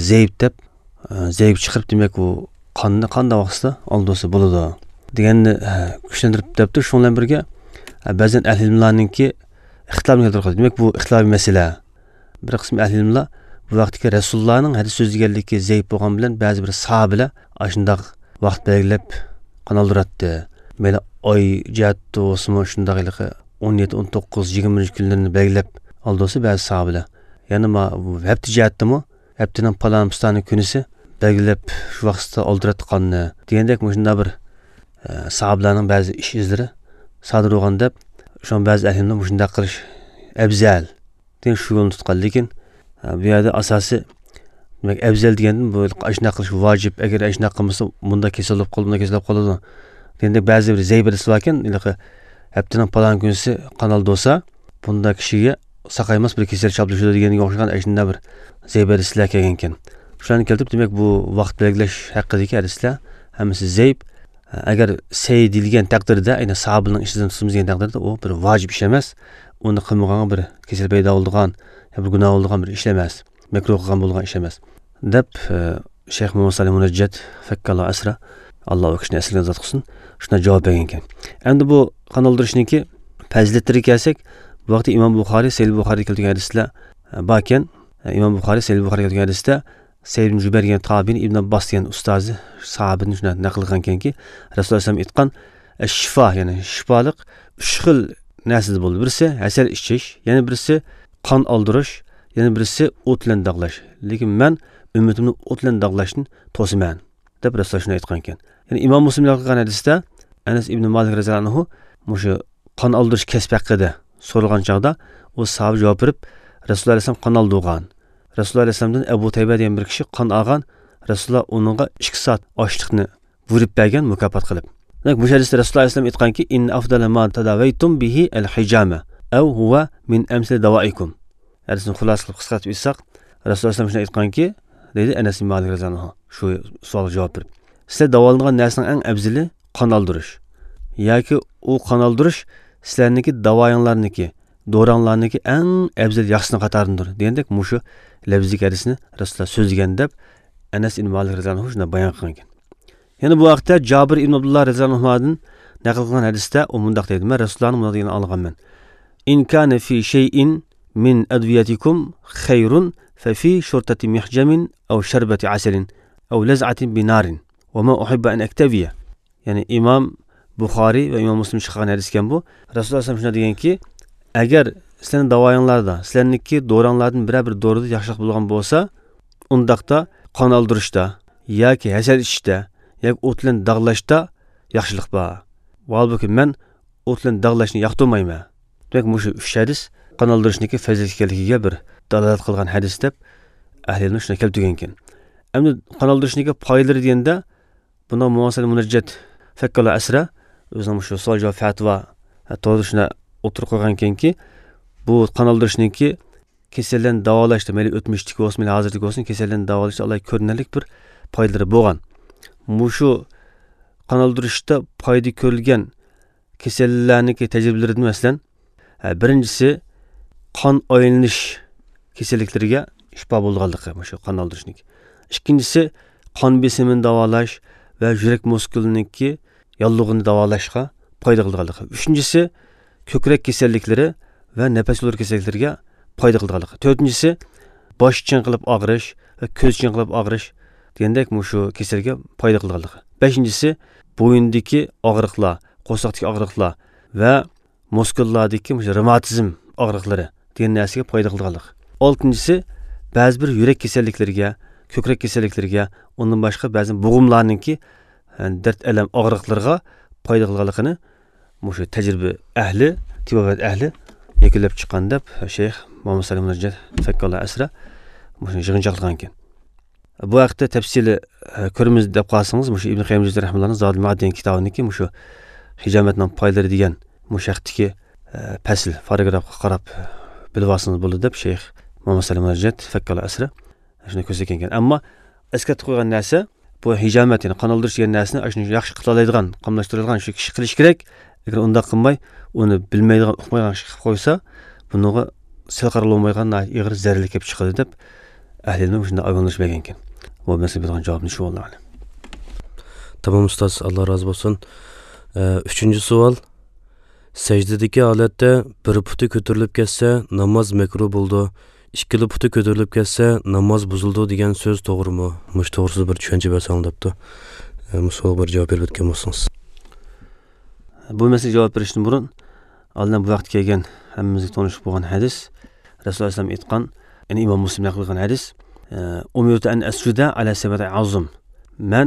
zaif chiqib demak u qonni qanday vaqtda oldirsa bo'ladi deganni kuchlantirib debdi. Shundan birga ba'zan ahli ilmlarningki ixtilofni keltirib, demak bu ixtilofiy masala. Bir qism ahli ilmlar bu vaqtdagi Rasulullohning hadis so'zlaganligi zaif bo'lgan bilan ba'zi bir sahobalar shundoq vaqt belgilab qon oldiratdi. Mayli oy jihatda bo'lsa shundoq 17, 19, 20 kunlarni belgilab oldirsa ba'zi sahobalar. Yana hafta jihatdami haftaning falan kunisi belgilab shu vaqtda oldiratdi qonni degandek shunday bir sahobalarning ba'zi ish izlari sodir bo'lgan deb shu ba'zi ahli ilmlar shunday qilish afzal degan shu yo'lni tutgan. Lekin bu yerda asosi demak afzal degandan bu ishni qilish vojib. Agar ishni qilmasa bunda kasallik qoladi deganda ba'zi bir zaybirisi bor ekan. Haftaning falan kunisi qanal bo'lsa bunda kishiga saqaymas bir kasal chaplashadi deganga o'xshagan ishni bir zaybirisilar kelgan ekan. Shularni keltirib demak bu vaqt belgilash haqidagi hadislar hammasi zayb. Agar deyilgan taqdirda, aynan sahobaning ishidan tutilmagan taqdirda u bir vojib ish emas. Uni qilmagan bir kasal paydo bo'lgan, bir gunoh bo'lgan bir ish emas. Makruh qilgan bo'lgan ish emas. Deb Sheyx Muhammad Salim Nurjat fakkalloh asra Alloh u kishini asliga zot qilsin, shuna javob bergan ekan. Endi bu qon oldirishniki fazilatlariga kelsak, bu vaqtda Imom Buxoriy, Sahih Buxoriy keltirgan hadislar bor ekan. Imom Buxoriy, Sahih Buxoriy keltirgan hadisda Sayyid ibn Jubayr degan tabiin, Ibn Abbos degan ustozi sahobaning shuna naql qilgan ekanki, Rasululloh sallam aytgan, shifo, ya'ni shifoliq 3 xil narsa bo'ldi. Birisi asal ichish, yana birisi qon oldirish, yana birisi o't bilan dog'lash. Lekin men ummatimni o't bilan dog'lashni to'siman deb Rasululloh shuni aytgan ekan. Ya'ni Imom Muslim qilgan hadisda Anas ibn Malik radhiyallohu anhu shu qon oldirish kasb haqida so'ralgan chog'da u sahoba javob berib, Rasululloh sallam qon oldirgan. Rasululloh alayhisolamdan Abu Tayba degan bir kishi qon olgan. Rasululloh uningga 2 soat ochliqni vurib bergan mukofot qilib. Demak bu hadisda Rasululloh alayhisolam aytganki, in afdala ma tadawaytum bihi al-hijama aw huwa min amsal dawaikum. Hadisni xulos qilib qisqartib aytsak, Rasululloh alayhisolam shunday aytganki, deydi Anas ibn Malik radhiyallohu anhu shu savolga javob berib, sizlar davolangan narsaning eng afzali qon oldirish yoki u qon oldirish sizlarniki davoyinglarniki, do'ranglarniki eng afzal yaxshisini qatorindir degandek mushu lafzli hadisni Rasululloh so'zlagan deb Anas ibn Malik radhiyallohu anhu shunday bayon qilgan. Yana bu vaqtda Jabir ibn Abdullah radhiyallohu anhudan naql qilgan hadisda u mundaq deydi: "Men Rasulullohning bunday degan olganman. In kana fi shay'in min adwiyatikum khayrun fa fi shurtati mihjamin aw sharbati asalin aw laz'atin binarin wa ma uhibbu an aktabiya." Ya'ni Imom Buxoriy va Imom Muslim chiqqan hadis ekan bu. Rasululloh sallallohu alayhi vasallam shunday deganki, agar sizlarning davoyinglarda, sizlarniki do'ranglardan bir do'rida yaxshilik bo'lgan bo'lsa, undaqda qon oldirishda yoki hasad ichishda yoki o't bilan dog'lashda yaxshilik bor. Valbuki men o'tlarni dog'lashni yoqtirmayman. Demak, bu 3 hadis qon oldirishniki fazilat ekanligiga bir dalolat qilgan hadis deb ahli ilm shuni keltirgan ekan. Endi qon oldirishniki foydalari deganda buni Muvasil Munajjat Fakkala Asra o'zining shu savol javob fatvo to'g'ri shuna o'tirib qo'ygan ekanki, bu qon oldirishniki kasallarni davolashda, mayli o'tmishdagi bo'lsin, mayli hozirgi bo'lsin, kasallarni davolashda Alloh ko'rinarlik bir foydalari bo'lgan. Shu qon oldirishda foyda ko'rilgan kasallarniki tajribalaridan masalan, birinchisi qon aylanish kasalliklariga shifo bo'lganligi shu qon oldirishnik. Ikkinchisi qon besimini davolash va yurak muskuliniki yollig'ini davolashga foyda qilganligi. Uchinchisi ko'krak kasalliklari va nafas yo'llari kasalliklariga foyda qilganligi. To'rtinchisi bosh chiniqib og'rish va ko'z chiniqib og'rish degandek shu kasalga foyda qilganligi. Beshinchisi bo'yindagi og'riqlar, qo'saqdagi og'riqlar va muskullardagi revmatizm og'riqlari degan narsaga foyda qilganligi. Oltinchisi ba'zi bir yurak kasalliklariga, ko'krak kasalliklariga, undan boshqa ba'zi bo'g'imlarningki dard alam og'riqlarga foyda qilganligini shu tajriba ahli, tibobat ahli yakunlab chiqqan deb Shayx Muhammad Salim Munajjat Fakkala Asra shuni yig'inchoq qilgan ekan. Bu haqda tafsili ko'ramiz deb qolsangiz, shu Ibn Qayyim Juzayy rahimahullohning Zadul Ma'ad degan kitobiniki shu hijomatning foydalari degan haqdagi fasl paragrafga qarab bilib olsangiz bo'ladi deb Shayx Muhammad Salim Munajjat Fakkala Asra shuni ko'rsatgan ekan. Ammo eslatib qo'ygan narsa bu hijomat, ya'ni qon oldirish degan narsani shuni yaxshi qila oladigan, qamlashtiradigan shu kishi qilish kerak. Agar unday qilmay, uni bilmaydigan, uqmaydigan kishi qilib qo'ysa, bunga sel qaralolmaydigan ig'ir zararli kelib chiqadi deb ahli ilm shunda ogohlanish bergan ekan. Bu masala bergan javobni shu bo'ladi.
Tamam ustoz, Alloh rozi bo'lsin. 3-savol. Sajdadagi holatda bir puti ko'tarilib ketsa, namoz makruh bo'ldi. Ikkili puti ko'tarilib ketsa, namoz buzildi degan so'z to'g'rimi? Mush to'g'risida bir tushuncha bersang debdi. Misol bir javob berib o'tgan bo'lsangiz.
Bu masalaga javob berishdan burun oldin bu vaqtga kelgan hammamizga tonish bo'lgan hadis, Rasululloh sollallohu alayhi vasallam aytgan, ya'ni Imom Muslim naql qilgan hadis, umirtu an asjuda ala sabati azm. Men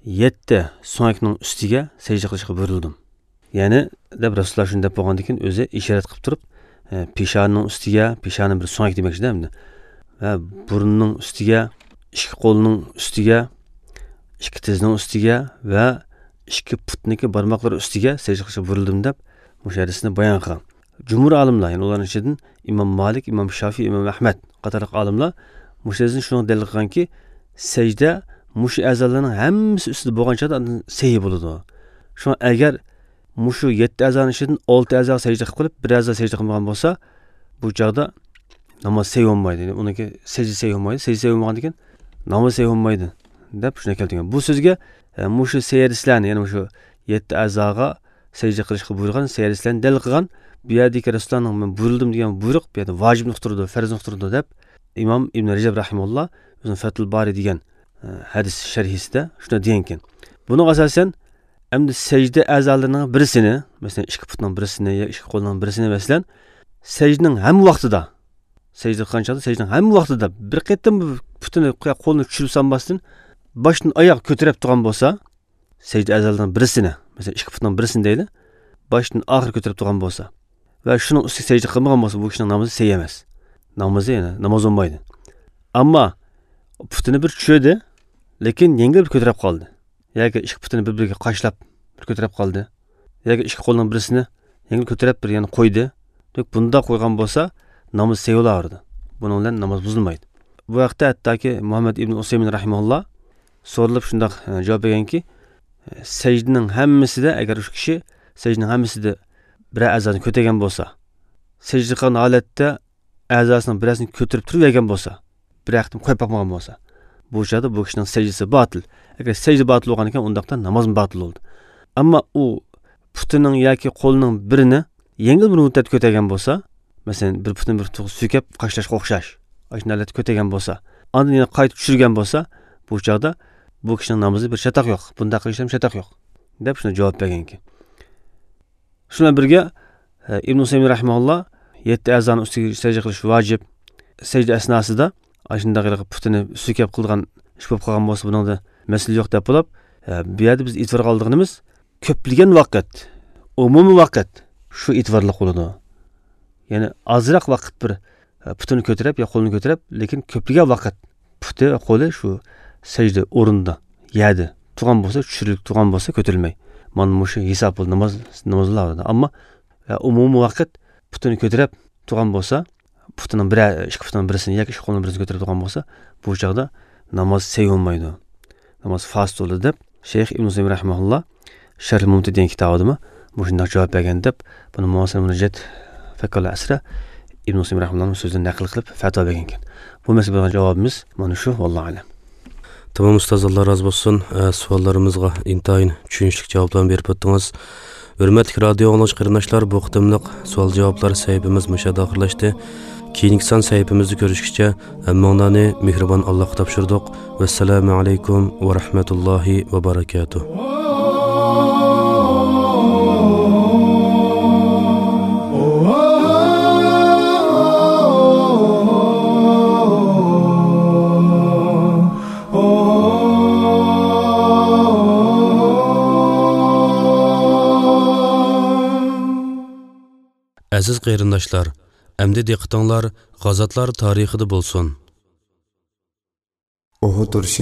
7 so'ngakning ustiga sajda qilishga buyurildim. Ya'ni deb Rasululloh shunda deb bo'lgandan keyin o'zi ishorat qilib turib, peshonning ustiga, peshoni bir so'ngak demoqchi endi. Va burunning ustiga, ikki qo'lning ustiga, ikki tizning ustiga va ikki putniki barmoqlari ustiga sajda qilishga buyurildim deb hadisni bayon qilgan. Jumhur olimlar, ya'ni ularning ichidan Imom Malik, Imom Shafiy, Imom Ahmad qatorliq olimlar hadisni shuni dalil qilganki, sajda a'zolarning hammasi ustida bo'lgan chog'da sahih bo'ladi. Shu agar 7 a'zoning ichidan 6 a'zo sajda qilib, bir a'zo sajda qilmagan bo'lsa, bu chog'da namoz sahih bo'lmaydi. Uniki sajda sahih bo'lmaydi. Sajda sahih bo'lgandan keyin namoz sahih bo'lmaydi deb shuni keltirgan. Bu so'zga sayrislarni, ya'ni 7 a'zoga sajda qilishga buyurgan sayrislarni dalil qilgan. Bu yerdagi Rasulullohning men buyurildim degan buyruq bu yerda vojib nuqturdi, farz nuqturdi deb Imom Ibn Rajab rahimahulloh o'zining Fathul Bari degan hadis sharhisida shuni degan ekan. Buning asosan endi sajda a'zolarining birisini, masalan, ikki putning birisini yoki ikki qo'lning birisini masalan, sajdaning ham vaqtida, sajda qilganchada sajdaning ham vaqtida bir qatam putini qo'lni tushirib sanmasdan boshdan oyoq ko'tarib turgan bo'lsa, sajda a'zolarining birisini, masalan, ikki putning birisini deydi, boshdan oxir ko'tarib turgan bo'lsa va shuning ustiga sajda qilmagan bo'lsa, bu kishining namozi sahih emas. Namozi, ya'ni namoz bo'lmaydi. Ammo putini bir tushirdi, lekin yengil bir ko'tarib qoldi. Yoki ikki putini bir-biriga qashlab bir ko'tarib qoldi. Yoki ikki qo'lning birisini yengil ko'tarib bir yana qo'ydi. Deb bunda qo'ygan bo'lsa, namoz sahih bo'lardi. Buning bilan namoz buzilmaydi. Bu vaqtda hattoki Muhammad ibn Usaymin rahimahulloh so'ralib shunday javob berganki, sajdaning hammasida agar o'sha kishi sajdaning hammasida bir a'zoni ko'targan bo'lsa, sajda qilgan holatda a'zosining birasini ko'tarib turib olgan bo'lsa, bir vaqtim qo'yib qo'ymagan bo'lsa, bu chog'da bu kishining sajdasi batil. Agar sajda batil bo'lgan ekan, undaqda namoz batil bo'ldi. Ammo u putining yoki qo'lining birini yengil bir muddat ko'targan bo'lsa, masalan, bir putini bir suyab qashlashga o'xshash, ashnalat ko'targan bo'lsa, ondan yana qaytib tushirgan bo'lsa, bu chog'da bu kishining namozi bir chatoq yo'q. Bunda qilishim chatoq yo'q deb shuni javob bergan ekan. Shundan birga Ibn Usaymin rahimahulloh 7 a'zoni ustiga sajda qilish vojib. Sajda asnosida ashunda qilib putini suyab qilgan ish bo'lib qolgan bo'lsa, buningda masala yo'q deb bo'lib, bu yerda biz e'tibor qilganimiz ko'pligan vaqt umumiy vaqt shu e'tiborli bo'ladi. Ya'ni ozroq vaqt bir putini ko'tarib yo qo'lini ko'tarib, lekin ko'pligan vaqt puti qo'li shu sajda o'rinda, yerda turgan bo'lsa, tushirilib turgan bo'lsa ko'tarilmay. Mana shu hisob namozlarda. Ammo umumiy vaqt putini ko'tarib turgan bo'lsa, putining biri, ikki putining birisini yoki ikki qo'lning birisini ko'tarib turgan bo'lsa, bu chaqda namoz sayolmaydi. Namoz fasid bo'ladi deb Shayx Ibn Uzaym rahimahulloh Sharh Mumti degan kitobida bu shunday javob bergan deb, buni Muasir Munajjat Fakal Asra Ibn Uzaym rahimahullohning so'zini naql qilib fatvo bergan ekan. Bu masalaga javobimiz mana shu, vallohu alam.
Tamam ustoz, Allah razı olsun. Savollarimizga intayin tushunishli javoblarni berib o'tdingiz. Hurmatli radio anglag'ich qarindoshlar, bu qitimliq savol javoblar sahifamiz mushada oxirlashdi. Keyingi son sahifamizda ko'rishguncha hammanglarni mehribon Allohga topshirdik. Vassalomu alaykum va rahmatullohi va barakatuh. Aziz qarindoshlar, əmdi diqqətinizlər G'azotlar tarixida bo'lsin.
Uhud urushi.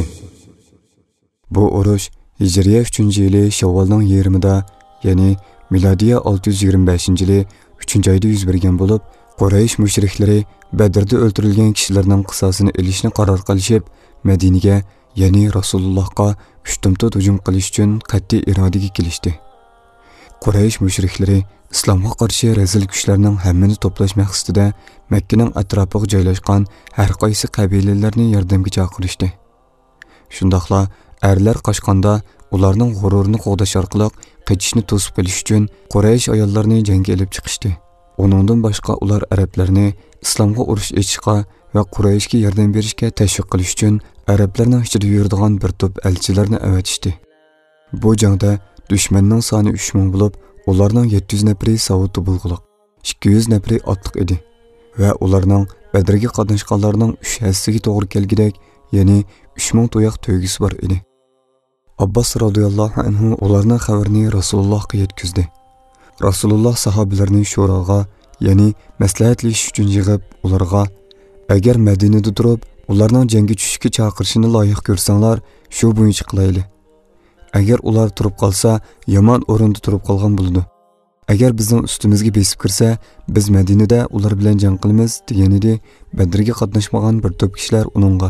Bu urush Hijriya 3-yili Shavvolning 20-da, ya'ni milodiya 625-yili 3-oyda yuz bergan bo'lib, Quraysh mushriklari Badrda o'ldirilgan kishilarning qisosini olishni qaror qilishib, Madinaga, ya'ni Rasulullohga ushtumtut hujum qilish uchun qat'iy irodaga kelishdi. Quraysh mushriklari İslamga qarshi rezil kuchlarning hammani to'plash maqsadida Makkaning atrofiga joylashgan har qaysi qabilalarni yordamga chaqirishdi. Shundaqla erlar qochganda ularning g'ururini qo'g'dash orqali qochishni to'sib qilish uchun Quraysh ayollarini jangga olib chiqishdi. Uningdan boshqa ular arablarni islomga urush ochishga va Qurayshga yordam berishga tashviq qilish uchun arablarning ichida yuradigan bir to'p elchilarni avatishdi. Bu jangda dushmanning soni 3000 bo'lib, ularning 700 nafari savut bulg'uliq, 200 nafari otliq edi va ularning Badrga qatnashganlarning 3 hassiga to'g'ri kelgidek, ya'ni 3000 to'yoq to'ygisi bor edi. Abbos radhiyallohu anhu ularning xabarini Rasulullohga yetkazdi. Rasululloh sahobalarni sho'roga, ya'ni maslahatlashish uchun yig'ib, ularga agar Madinada turib, ularning jangga tushishga chaqirishini loyiq ko'rsanglar, shu bo'yicha qilayli. Agar ular turib qolsa, yomon o'rinda turib qolgan bo'ladi. Agar bizning ustimizga besib kirsa, biz Madinada ular bilan jang qilamiz degan edi. Badrga qatnashmagan bir to'p kishilar uningga: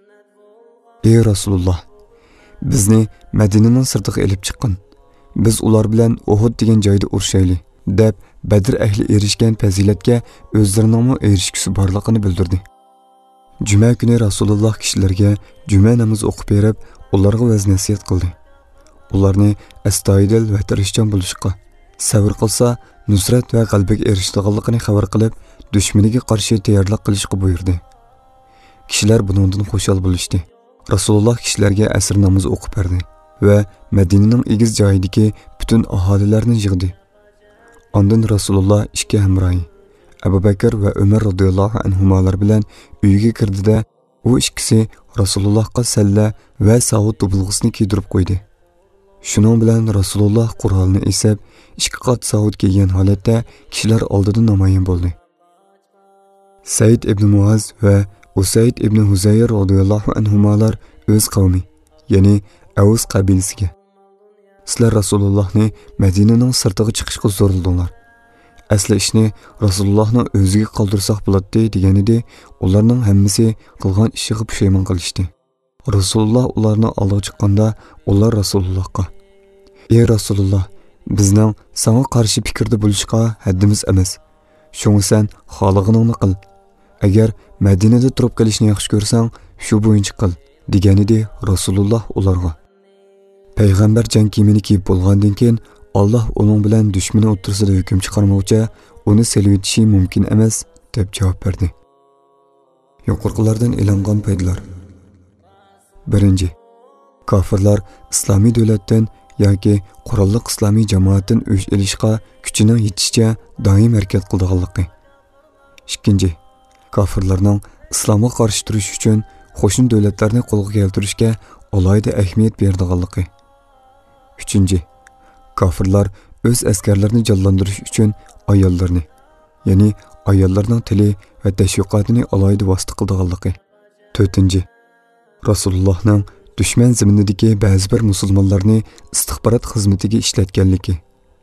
"Ey Rasululloh, bizni Madinaning sirtiga elib chiqqin. Biz ular bilan Uhud degan joyda urushayli" deb Badr ahli erishgan fazilatga o'zlarining erishgisi borligini bildirdi. Juma kuni Rasululloh kishilarga juma namozi o'qib berib, ularga vaz-nasihat qildi. Ularni astoydil va tirishchan bo'lishga, sabr qilsa nusrat va g'alabaga erishadiganligini xabar qilib, dushmaniga qarshi tayyorlik qilishga buyurdi. Kishilar buningdan xushal bo'lishdi. Rasululloh kishilarga asr namozi o'qib berdi va Madinaning egiz joyidagi butun aholilarni yig'di. Ondan Rasululloh ikki hamrohi, Abu Bakr va Umar radhiyallohu anhumalar bilan uyga kirdida, u ikkisi Rasulullohga salla va savut bulg'isini kiydirib qo'ydi. Shuning bilan Rasululloh Qur'onni esib, ikki qat savut kiygan holatda kishilar oldida namoyon bo'ldi. Said ibn Muaz va Usayd ibn Huzayr radhiyallohu anhumalar o'z qavmi, ya'ni Avs qabilasiga: "Sizlar Rasulullohni Madinaning sirtiga chiqishga zo'rladinglar. Asli ishni Rasulullohning o'ziga qoldirsak bo'ladi" degan edi. Ularning hammasi qilgan ishiga pushaymon qilishdi. Rasululloh ularni oldiga chiqqanda, ular Rasulullohga: "Ey Rasululloh, bizning sana qarshi fikrda bo'lishga haddimiz emas. Shunga sen xohlaganingni qil. Agar Madinada turib qolishni yaxshi ko'rsang, shu bo'yicha qil" degan edi Rasululloh ularga. Payg'ambar jang kiyimini kiyib bo'lgandan keyin Alloh uning bilan dushmani o'rtasida hukm chiqarmoqcha, uni selvetishi mumkin emas deb javob berdi. Yuqorqilardan e'longan foydalar. 1. Kafirlar islomiy davlatdan yoki qurolli islomiy jamoatdan o'ch olishga kuchining yetishicha doim harakat qilganligi. 2. Kafirlarning islomga qarshi turish uchun qo'shni davlatlarni qo'lga keltirishga alohida ahamiyat berganligi. 3. kofirlar o'z askarlarini jonlantirish uchun ayollarni, ya'ni ayollarning tili va tashviqotini alohida vosita qilganligi. 4. Rasulullohning dushman ziminidagi ba'zi bir musulmonlarni istixborot xizmatiga ishlatganligi.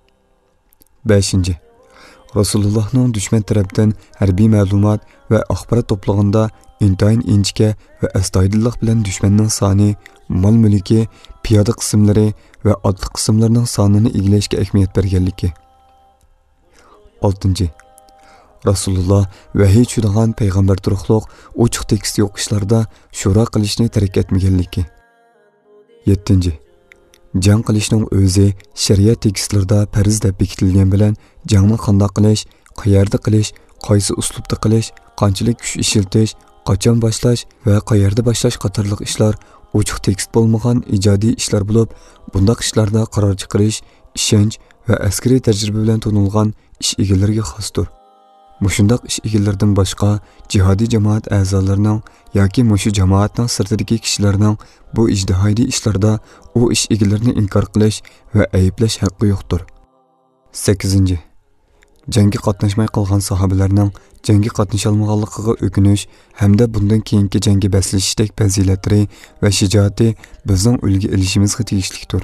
5. Rasulullohning dushman tarafdan harbiy ma'lumot va axborot to'plaganda intayin inchika va astoydillik bilan dushmanning soni, mol-mulki, piyoda qismlari va otliq qismlarning sonini eglashga ahamiyat berganligi. 6. Rasululloh vahiy tushirgan payg'ambar turuqliq ochiq tekst yo'q ishlarda shura qilishni tark etmaganligi. 7. Jang qilishning o'zi shariat tekstlarida farz deb bekitilgan bilan jangni qanday qilish, qayerda qilish, qaysi uslubda qilish, qanchalik kuch ishiltish, qachon boshlash va qayerda boshlash qatorliq ishlar ochiq tekst bo'lmagan ijodiy ishlar bo'lib, bunday ishlarda qaror chiqarish, ishonch va askariy tajriba bilan to'nilgan ish egalariga xosdir. Mushundaq ish egalaridan boshqa jihodiy jamoat a'zolarining yoki mushu jamoatning sirtidagi kishilarning bu ijtihodiy ishlarda u ish egalarini inkor qilish va ayblash haqqi yo'qdir. 8. Jangga qatnashmay qolgan sahobalarning jangga qatnasholmaganligiga o'kinish hamda bundan keyingi jangga baslashishdek fazilatlari va shijoati bizning ulgu ilishimizga tegishlidir.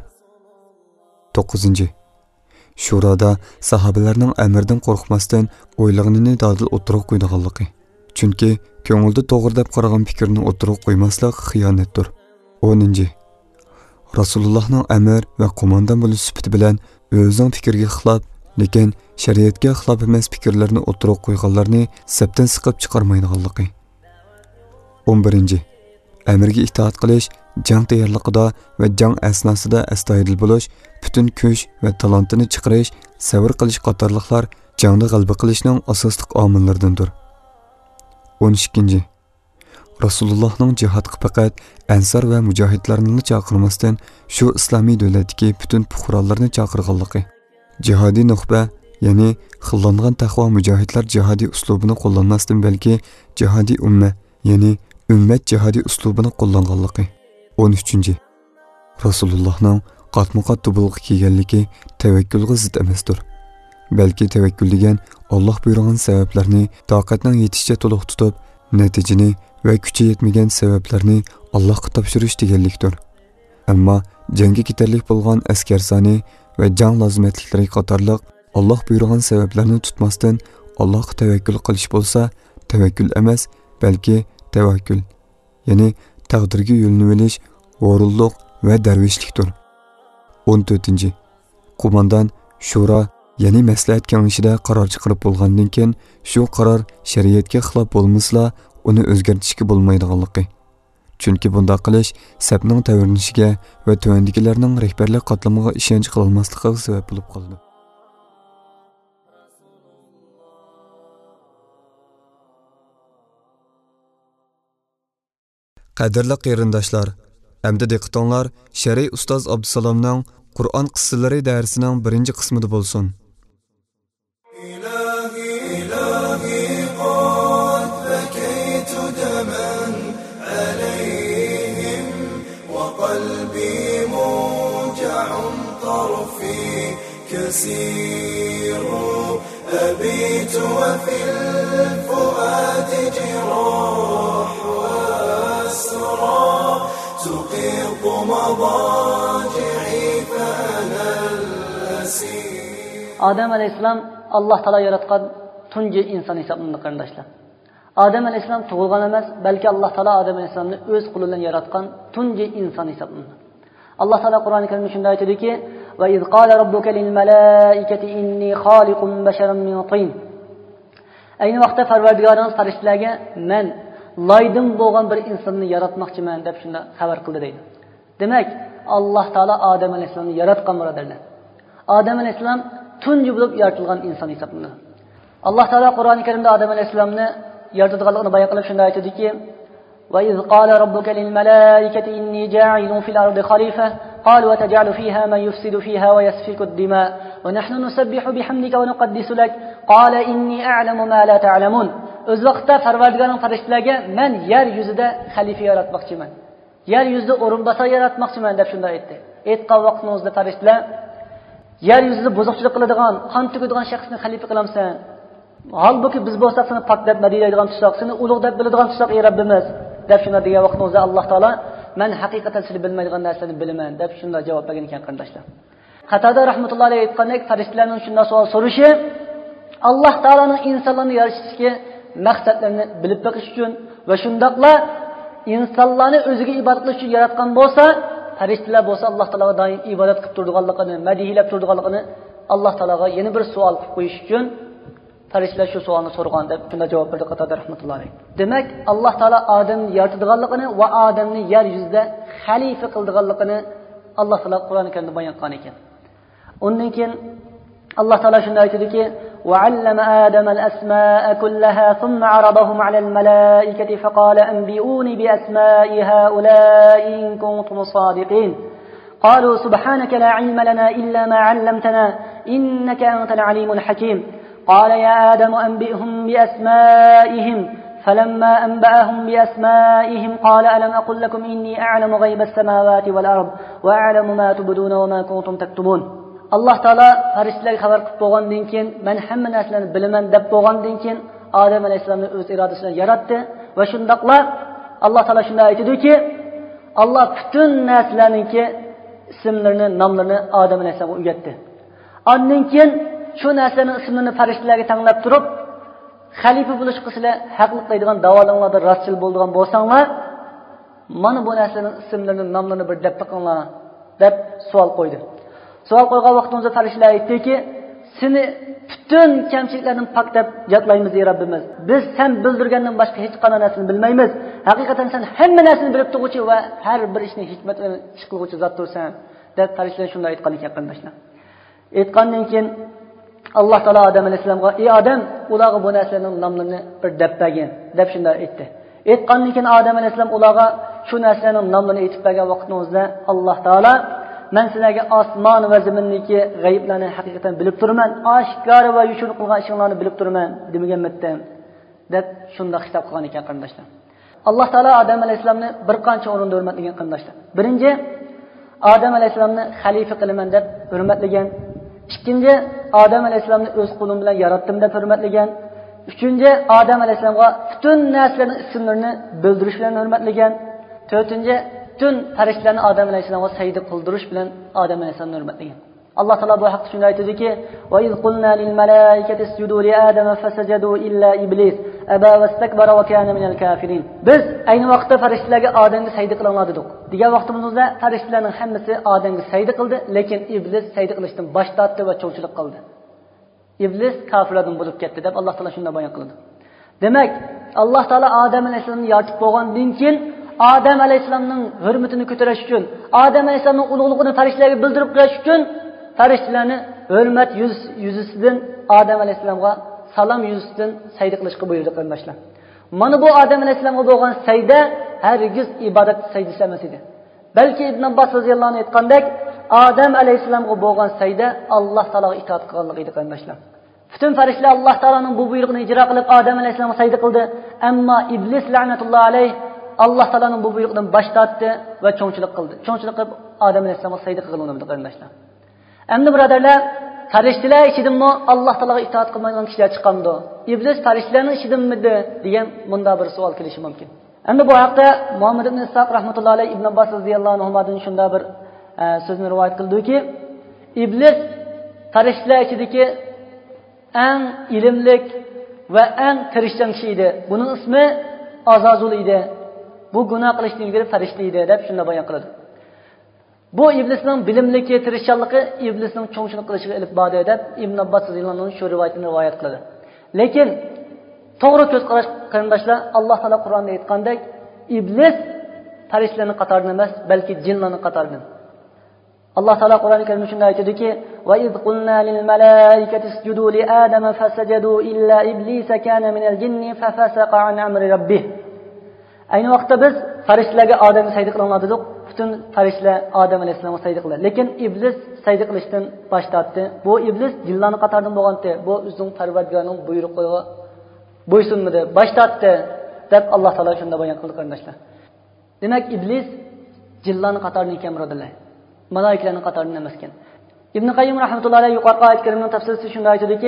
9. Shurada sahobalarning amirdan qo'rqmasdan o'ylaganini dadil o'tirib qo'yganligi. Chunki ko'ngilda to'g'ri deb qaragan fikrni o'tirib qo'ymaslik xiyonatdir. 10. Rasulullohning amir va qo'mondan bo'lish sifati bilan o'zining fikriga xilof, lekin shariatga xilof emas fikrlarni o'tirib qo'yganlarni sabdan siqib chiqarmaydiganligi. 11. Amirga itoat qilish, jang tayyorligida va jang asnosida astoydil bo'lish, butun kuch va talantini chiqarish, sabr qilish qatorliqlar jangda g'alaba qilishning asosli omillaridandir. 12. Rasulullohning jihodga faqat ansar va mujohidlarni chaqirmasdan shu islomiy davlatdagi butun fuqarolarni chaqirganligi. Jihodiy nuxba, ya'ni xillangan taqvo mujohidlar jihodiy uslubini qo'llanmasdan balki jihodiy umma, ya'ni ummat jihodiy uslubini qo'llanganligi. 13. Rasulullohning qatma-qat tubulg'i kelganligi tavakkulga zid emasdir. Balki tavakkul degan Alloh buyurgan sabablarni toqatning yetishicha to'liq tutib, natijani va kuchi yetmagan sabablarni Allohga topshirish deganlikdir. Ammo jangga ketarlik bo'lgan askar soni va jang lozimatliklari qatorliq Alloh buyurgan sabablarni tutmasdan Allohga tavakkul qilish bo'lsa, tavakkul emas, balki tavakkul, ya'ni taqdirga yo'lni olish, o'rinliq va darvishlikdir. 14. Qo'mondan shura, ya'ni maslahat kengashida qaror chiqarib bo'lgandan keyin shu qaror shariatga xilof bo'lmasa, uni o'zgartirishga bo'lmaydiganligi. Chunki bunday qilish safning tavirnishiga va tuvandikilarning rahbarlik qatlamiga ishonch qilolmasligiga sabab bo'lib qoldi. Qadrli qarindoshlar, endi diqqatinglar Shariy ustoz Abdusalomning Qur'on qissalari darsining 1-qismida bo'lsin.
كثير أبيت وفي الفؤاد جراح وأسرى تقيض مضاجعي فأنا الأسير.
Adem Aleyhisselam Allah Teala yaratgan tunji insan hesabında kardeşler. Adem Aleyhisselam tug'ilgan emas, balki Allah Teala Adem Aleyhisselamni o'z qo'li bilan yaratgan tunji inson hesabında. Allah Teala Kur'an-ı Kerim'de şunda aytadi ki: "Ve iz qala rabbuka lil malaikati inni khaliqun basharan min tin." Ayni vaqtda Parvardigoringiz farishtalarga men loydan bo'lgan bir insonni yaratmoqchiman deb shunda xabar qildi deydi. Demak, Alloh taolo Odam alayhisolamni yaratgan birodarlar. Odam alayhisolam tunji bo'lib yaratilgan inson hisoblanadi. Alloh taolo Qur'oni Karimda Odam alayhisolamni yaratganligini bayon qilib shunda aytadiki: وإذ قال ربك للملائكة إني جاعل في الأرض خليفة قالوا وتجعل فيها من يفسد فيها ويسفك الدماء ونحن نسبح بحمدك ونقدس لك قال إني أعلم ما لا تعلمون. Öz vaqtda Parvardigoring farishtalarga men yer yuzida xalifa yaratmoqchiman. Yer yuzida o'rinbosar yaratmoqchiman deb shunday aytdi. Aytgan vaqtimizda farishtalar yer yuzida buzuqchilik qiladigan, qon to'kadigan shaxsni xalifa qilamsan. Halbuki biz bo'lsak seni pok deb madiylaydigan tusoq, seni ulug' deb biladigan tusoq ey Rabbimiz deb shunday degan vaqtimizda Alloh taolo men haqiqatan sizni bilmaydigan narsani bilaman deb shunday javob bergan ekan qarindoshlar. Qatada rahmatullohi alayhi aytgandek, farishtalarning shunday savol so'rashi Alloh taoloning insonlarni yaratishga maqsadlarini bilib beqish uchun va shundaqla insonlarni o'ziga ibodat qilish uchun yaratgan bo'lsa, farishtalar bo'lsa Alloh taologa doim ibodat qilib turganligini, madihlab turganligini Alloh taologa yana bir savol qilib qo'yish uchun farishtalar shu savolni so'ragan deb shunday javob berdi Qatada rahmatullohi alayhi. Demak, Alloh taolo odamni yaratadiganligini va odamni yer yuzida xalifa qildiganligini Alloh taolo Qur'oni Karimda bayon qilgan ekan. Undan keyin Alloh taolo shunday aytadiki: وعلم آدم الأسماء كلها ثم عرضهم على الملائكة فقال أنبئوني بأسماء هؤلاء إن كنتم صادقين قالوا سبحانك لا علم لنا إلا ما علمتنا إنك أنت العليم الحكيم قال يا آدم أنبئهم بأسمائهم فلما أنبأهم بأسمائهم قال ألم أقل لكم إني أعلم غيب السماوات والأرض وأعلم ما تبدون وما كنتم تكتمون. Alloh taolo farishtalarga xabar qilib bo'lgandan keyin men hamma narsalarni bilaman deb bo'lgandan keyin Odam alayhisolamni o'z irodasi bilan yaratdi va shundaqla Alloh taolo shunday aytadiki, Alloh butun narsalarningki ismlarini, nomlarini Odam alayhisolamga o'rgatdi. Ondan keyin shu narsalarning ismlarini farishtalarga tanglab turib, xalifa bo'lish qilsizlar, haqliq qiladigan da'volarlarda rostchil bo'lgan bo'lsanglar, mana bu narsalarning ismlarini, nomlarini bir deb taqinglar deb savol qo'ydi. Savol qo'ygan vaqtimizda farishtalar aytdiki, seni butun kamchiliklardan pok deb jotlaymiz ey Rabbimiz. Biz sen bildirgandan boshqa hech qanday narsani bilmaymiz. Haqiqatan sen hamma narsani bilib turuvchi va har bir ishni hikmat bilan ish qiluvchi zotdirsan deb farishtalar shunday aytgan ekan qarindoshlar. Aytgandan keyin Alloh taolo Odam alayhisolamga: "Ey Odam, ularga bu narsalarning nomlarini bir deb bergin" deb shunday aytdi. Aytgandan keyin Odam alayhisolam ularga shu narsalarning nomlarini aytib bergan vaqtimizda Alloh taolo: "Men sizlarga osmon va zaminniki g'ayblarni haqiqatan bilib turman, oshkor va yushur qilgan ishinglarni bilib turman demaganmidim" deb shunday xitob qilgan ekan qarindoshlar. Alloh taolo Odam alayhisolamni bir qancha o'rinda hurmatlagan qarindoshlar. Birinchi, Odam alayhisolamni xalifa qilaman deb hurmatlagan. Ikkinchi, Odam alayhisolamni o'z qo'lim bilan yaratdim deb hurmatlagan. Uchinchi, Odam alayhisolamga butun narsalarning ismlarini bildirish bilan hurmatlagan. To'rtinchi, butun farishtalarni Odam alayhisolamga sajda qildirish bilan Odam alayhisolamni hurmatlagan. Alloh taolo bu haqda shunday aytadiki: "Va iz qulna lil malaikati isjudu li adama fasajadu illa iblis aba wastakbara va kana minal kafirin." Biz ayni vaqtda farishtalarga Odamga sajda qilinglar dedik. Degan vaqtimizda farishtalarning hammasi Odamga sajda qildi, lekin iblis sajda qilishdan bosh tortdi va cho'g'chilik qildi. Iblis kofirlardan bo'lib ketdi deb Alloh taolo shunday bayon qildi. Demak, Alloh taolo Odam alayhisolamni yaratib bo'lgandan keyin Odam alayhisolamning hurmatini ko'tarish uchun, Odam alayhisolamning ulug'ligini farishtalarga bildirib qo'yish uchun farishtalarni hurmat yuzasidan Odam alayhisolamga salom yuzasidan sajda qilishga buyurdi qarindoshlar. Mana bu Odam alayhisolamga bo'lgan sajda hargiz ibodat sajdasi emas edi. Balki Ibn Abbos roziyallohu anhu aytgandek, Odam alayhisolamga bo'lgan sajda Alloh taologa itoat qilganlik edi qarindoshlar. Butun farishtalar Alloh taoloning bu buyrug'ini ijro qilib Odam alayhisolamga sajda qildi, ammo iblis la'natullohi alayh Alloh taoloning bu buyruqdan bosh tortdi va cho'ngchilik qildi. Cho'ngchilik qilib Odam alayhisolamga sajda qilganligini qarindoshlar. Endi birodarlar, farishtalar ichidimi Alloh taologa itoat qilmagan kishilar chiqqandi? Iblis farishtalarning ichidami degan bunda bir savol kelishi mumkin. Endi bu haqda Muhammad ibn Isaq rahmatullohi alayhi Ibn Abbos roziyallohu anhudan shunda bir so'zni rivoyat qildiki, iblis farishtalar ichidagi eng ilmlik va eng tirishchan kishi edi. Buning ismi Azazul edi. Bu gunoh qilishdan ilgari farishta edi deb shunda bayon qiladi. Bu iblisning bilimligi, tirishchanligi iblisning cho'ngchilik qilishiga ilib bordi deb Ibn Abbos roziyallohu anhu shu rivoyatni rivoyat qiladi. Lekin to'g'ri ko'z qarash qarindoshlar, Alloh taolo Qur'onda aytgandek, iblis farishtalarning qatoridan emas, balki jinlarning qatoridan. Alloh taolo Qur'oni Karimda shunday aytadiki: "Va iz qulna lil malaikati isjudu li adama fasajadu illa iblisa kana minal jinni fafasaqa an amri rabbih." Ayni vaqtda biz farishtalarga Odamga sajda qilinglar dedik. Butun farishtalar Odam alayhisolamga sajda qildi. Lekin iblis sajda qilishdan bosh tortdi. Bu iblis jinlarning qatoridan bo'lgandi. Bu o'zining Parvardigorining buyruqiga bo'ysunmadi, bosh tortdi deb Alloh taolo shunda bayon qildi qarindoshlar. Demak, iblis jinlarning qatoridan ekan birodarlar. Malaikalarning qatoridan emas ekan. ibn Qayyim rahmatullohi alayhi yuqorqi oyat karimning tafsirida shunday aytadiki,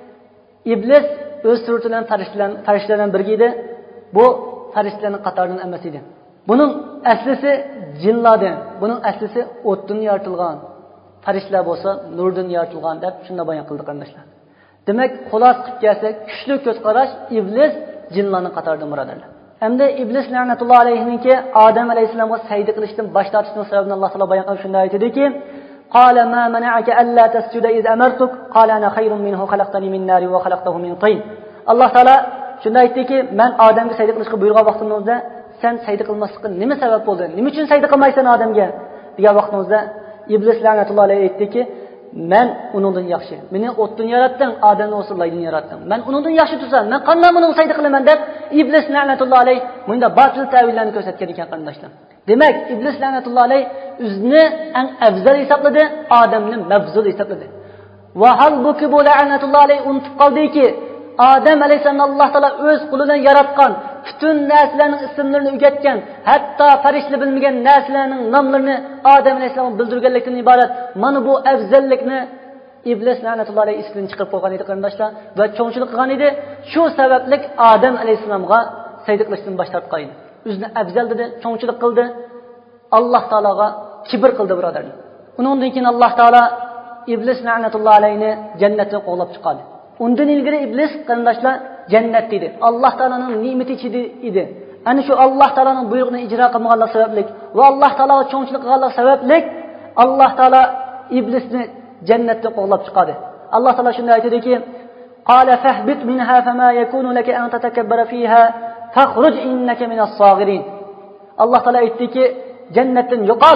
iblis o'z surati bilan farishtalardan birga edi. Bu farishtalarning qatoridan emas edi. Buning aslisi jinlardan, buning aslisi o'tdan yaratilgan. Farishtalar bo'lsa nurdan yaratilgan deb shunda bayon qildi qardoshlar. Demak, xulos qilib kelsa, kuchli ko'z qarash iblis jinlarning qatoridan birodarlar. Hamda iblis la'natullohi alayhinki Odam alayhisalomga sajda qilishdan bosh tortishning sababini Alloh taolo bayon qilib shunday aytadiki, qala ma mana'aka alla tasjuda iz amartuk qala ana khayrun minhu khalaqtani min nar wa khalaqtahu min tin. Alloh taolo shunday aytdiki, men Odamga sajda qilishga buyurgan vaqtimizda sen sajda qilmaslikka nima sabab bo'ldi? Nima uchun sajda qilmaysan Odamga? degan vaqtimizda iblis la'natullohi alayhi aytdiki, men uningdan yaxshi. Meni o'tdan yaratding, Odamni o'sirlaydan yaratding. Men uningdan yaxshi tursam, men qanday buni sajda qilaman deb iblis la'natullohi alayhi bunda batil ta'villarni ko'rsatgan ekan qardoshlar. Demak, iblis la'natullohi alayhi o'zini eng afzal hisobladi, Odamni mafzul hisobladi. Va halbuki bu la'natullohi alayhi unutib qoldiki, Odam alayhisalomni Alloh taolo o'z qo'lidan yaratgan, butun narsalarning ismlarini o'rgatgan, hatto farishtalar bilmagan narsalarning nomlarini Odam alayhisalom bildirganlikdan iborat. Mana bu afzallikni iblis la'natullohi alayhi ismini chiqarib qo'ygan edi qarindoshlar va cho'ngchilik qilgan edi. Shu sababli Odam alayhisalomga sajda qilishdan bosh tortgan edi. O'zini afzal dedi, cho'ngchilik qildi. Alloh taologa kibr qildi birodarlar. Undan keyin Alloh taolo iblis la'natullohi alayhini jannatdan qo'g'lab chiqardi. Undan ilgari iblis qarindoshlar jannatda edi. Alloh taolaning ne'mati ichida edi. Ana shu Alloh taolaning buyrug'ini ijro qilmaganlik sababli va Alloh taologa cho'ngchilik qilganlik sababli Alloh taolo iblisni jannatdan qo'g'lab chiqardi. Alloh taolo shunday aytadiki, qala fahbit minha fama yakunu laka an tatakabbara fiha fakhruj innaka minas saghirin. Alloh taolo aytdiki, jannatdan yo'qol.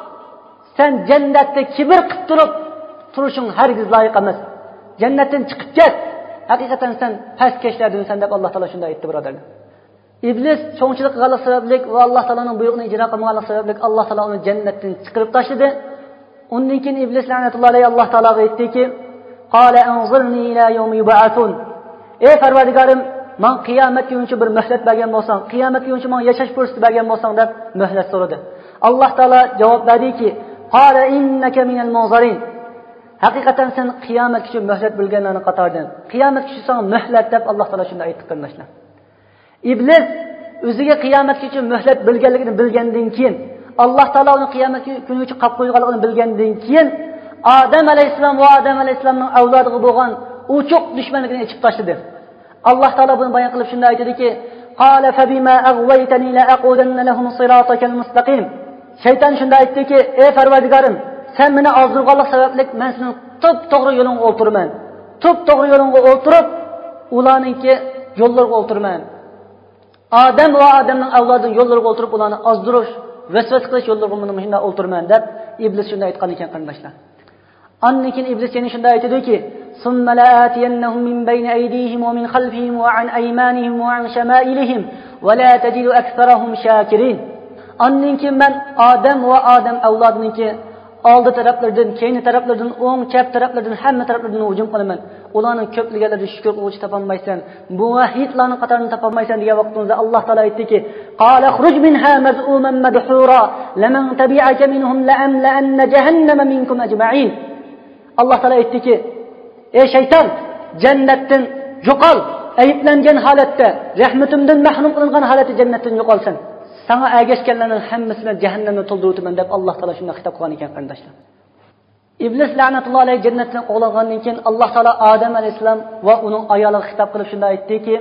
Sen jannatda kibr qilib turishing hargiz loyiq emas. Jannatdan chiqib ket. Haqiqatan sen pastkashlardansan deb Alloh taolo shunday aytdi birodarlar. Iblis cho'ngchilik qilganlik sababli va Alloh taoloning buyrug'ini ijro qilmaganlik sababli Alloh taolo uni jannatdan chiqarib tashladi. Undan keyin iblis la'natullohi alayhi Alloh taologa aytdiki, qala anzirni ila yawmi yub'athun. Ey Parvardigorim, men qiyomat kungacha bir muhlat bergan bo'lsang, qiyomat kungacha men yashash fursati bergan bo'lsang deb muhlat so'radi. Alloh taolo javob berdiki, qala innaka minal munzirin. Haqiqatan sen qiyomat uchun muhlat bilganlarning qatoridan. Qiyomat uchun sen muhlat deb Alloh taolo shunday aytdi qardoshlar. Iblis o'ziga qiyomat uchun muhlat bilganligini bilgandan keyin, Alloh taolo uni qiyomat kunigacha qolib qo'yganligini bilgandan keyin Odam alayhisalom va Odam alayhisalomning avlodiga bo'lgan uchuq dushmanligini ichib tashladi. Alloh taolo buni bayon qilib shunday aytadiki, qala fa bima aghwaytani la aqudanna lahum siratakal mustaqim. Shayton shunday aytdiki, ey Parvardigorim, sen meni ozdurganlik sababli men seni to'g'ri yo'lingga o'ltiraman. To'g'ri yo'lingga o'ltirib, ularningki yo'llariga o'ltiraman. Odam va Odamning avlodining yo'llariga o'ltirib ularni ozdirish, vasvas qilish yo'llariga meni o'ltiraman deb iblis shunday aytgan ekan qarindoshlar. Ondan keyin iblis yana shunday aytadiki, summa la'atiyannahum min bayni aydihim va min khalfihim va an aymanihim va an shama'ilihim va la tajidu aktharahum shakirin. Ondan keyin men Odam va Odam avlodiningki oldi taraflardan, keyin taraflardan, o'ng chap taraflardan, hamma taraflardan hujum qilaman. Ularning ko'pligiga shukr qiluvchi topolmaysan. Bu vahidlarning qatorini topolmaysan degan vaqtimizda Alloh taolo aytdiki, qala khruj minha maz'uman madhura laman tabi'aka minhum la'amla anna jahannama minkum ajma'in. Alloh taolo aytdiki, ey shayton, jannatdan yo'qol, ayiblangan holatda, rahmatimdan mahrum qilingan holatda jannatdan yo'qolsan. Sana ergashganlarning hammasini jahannamga to'ldirib o'taman deb Alloh taolo shunday xitob qilgan ekan qarindoshlar. Iblis la'natullohi alayhi jannatdan qo'g'langandan keyin Alloh taolo Odam alayhisalom va uning ayoliga xitob qilib shunday aytdiki,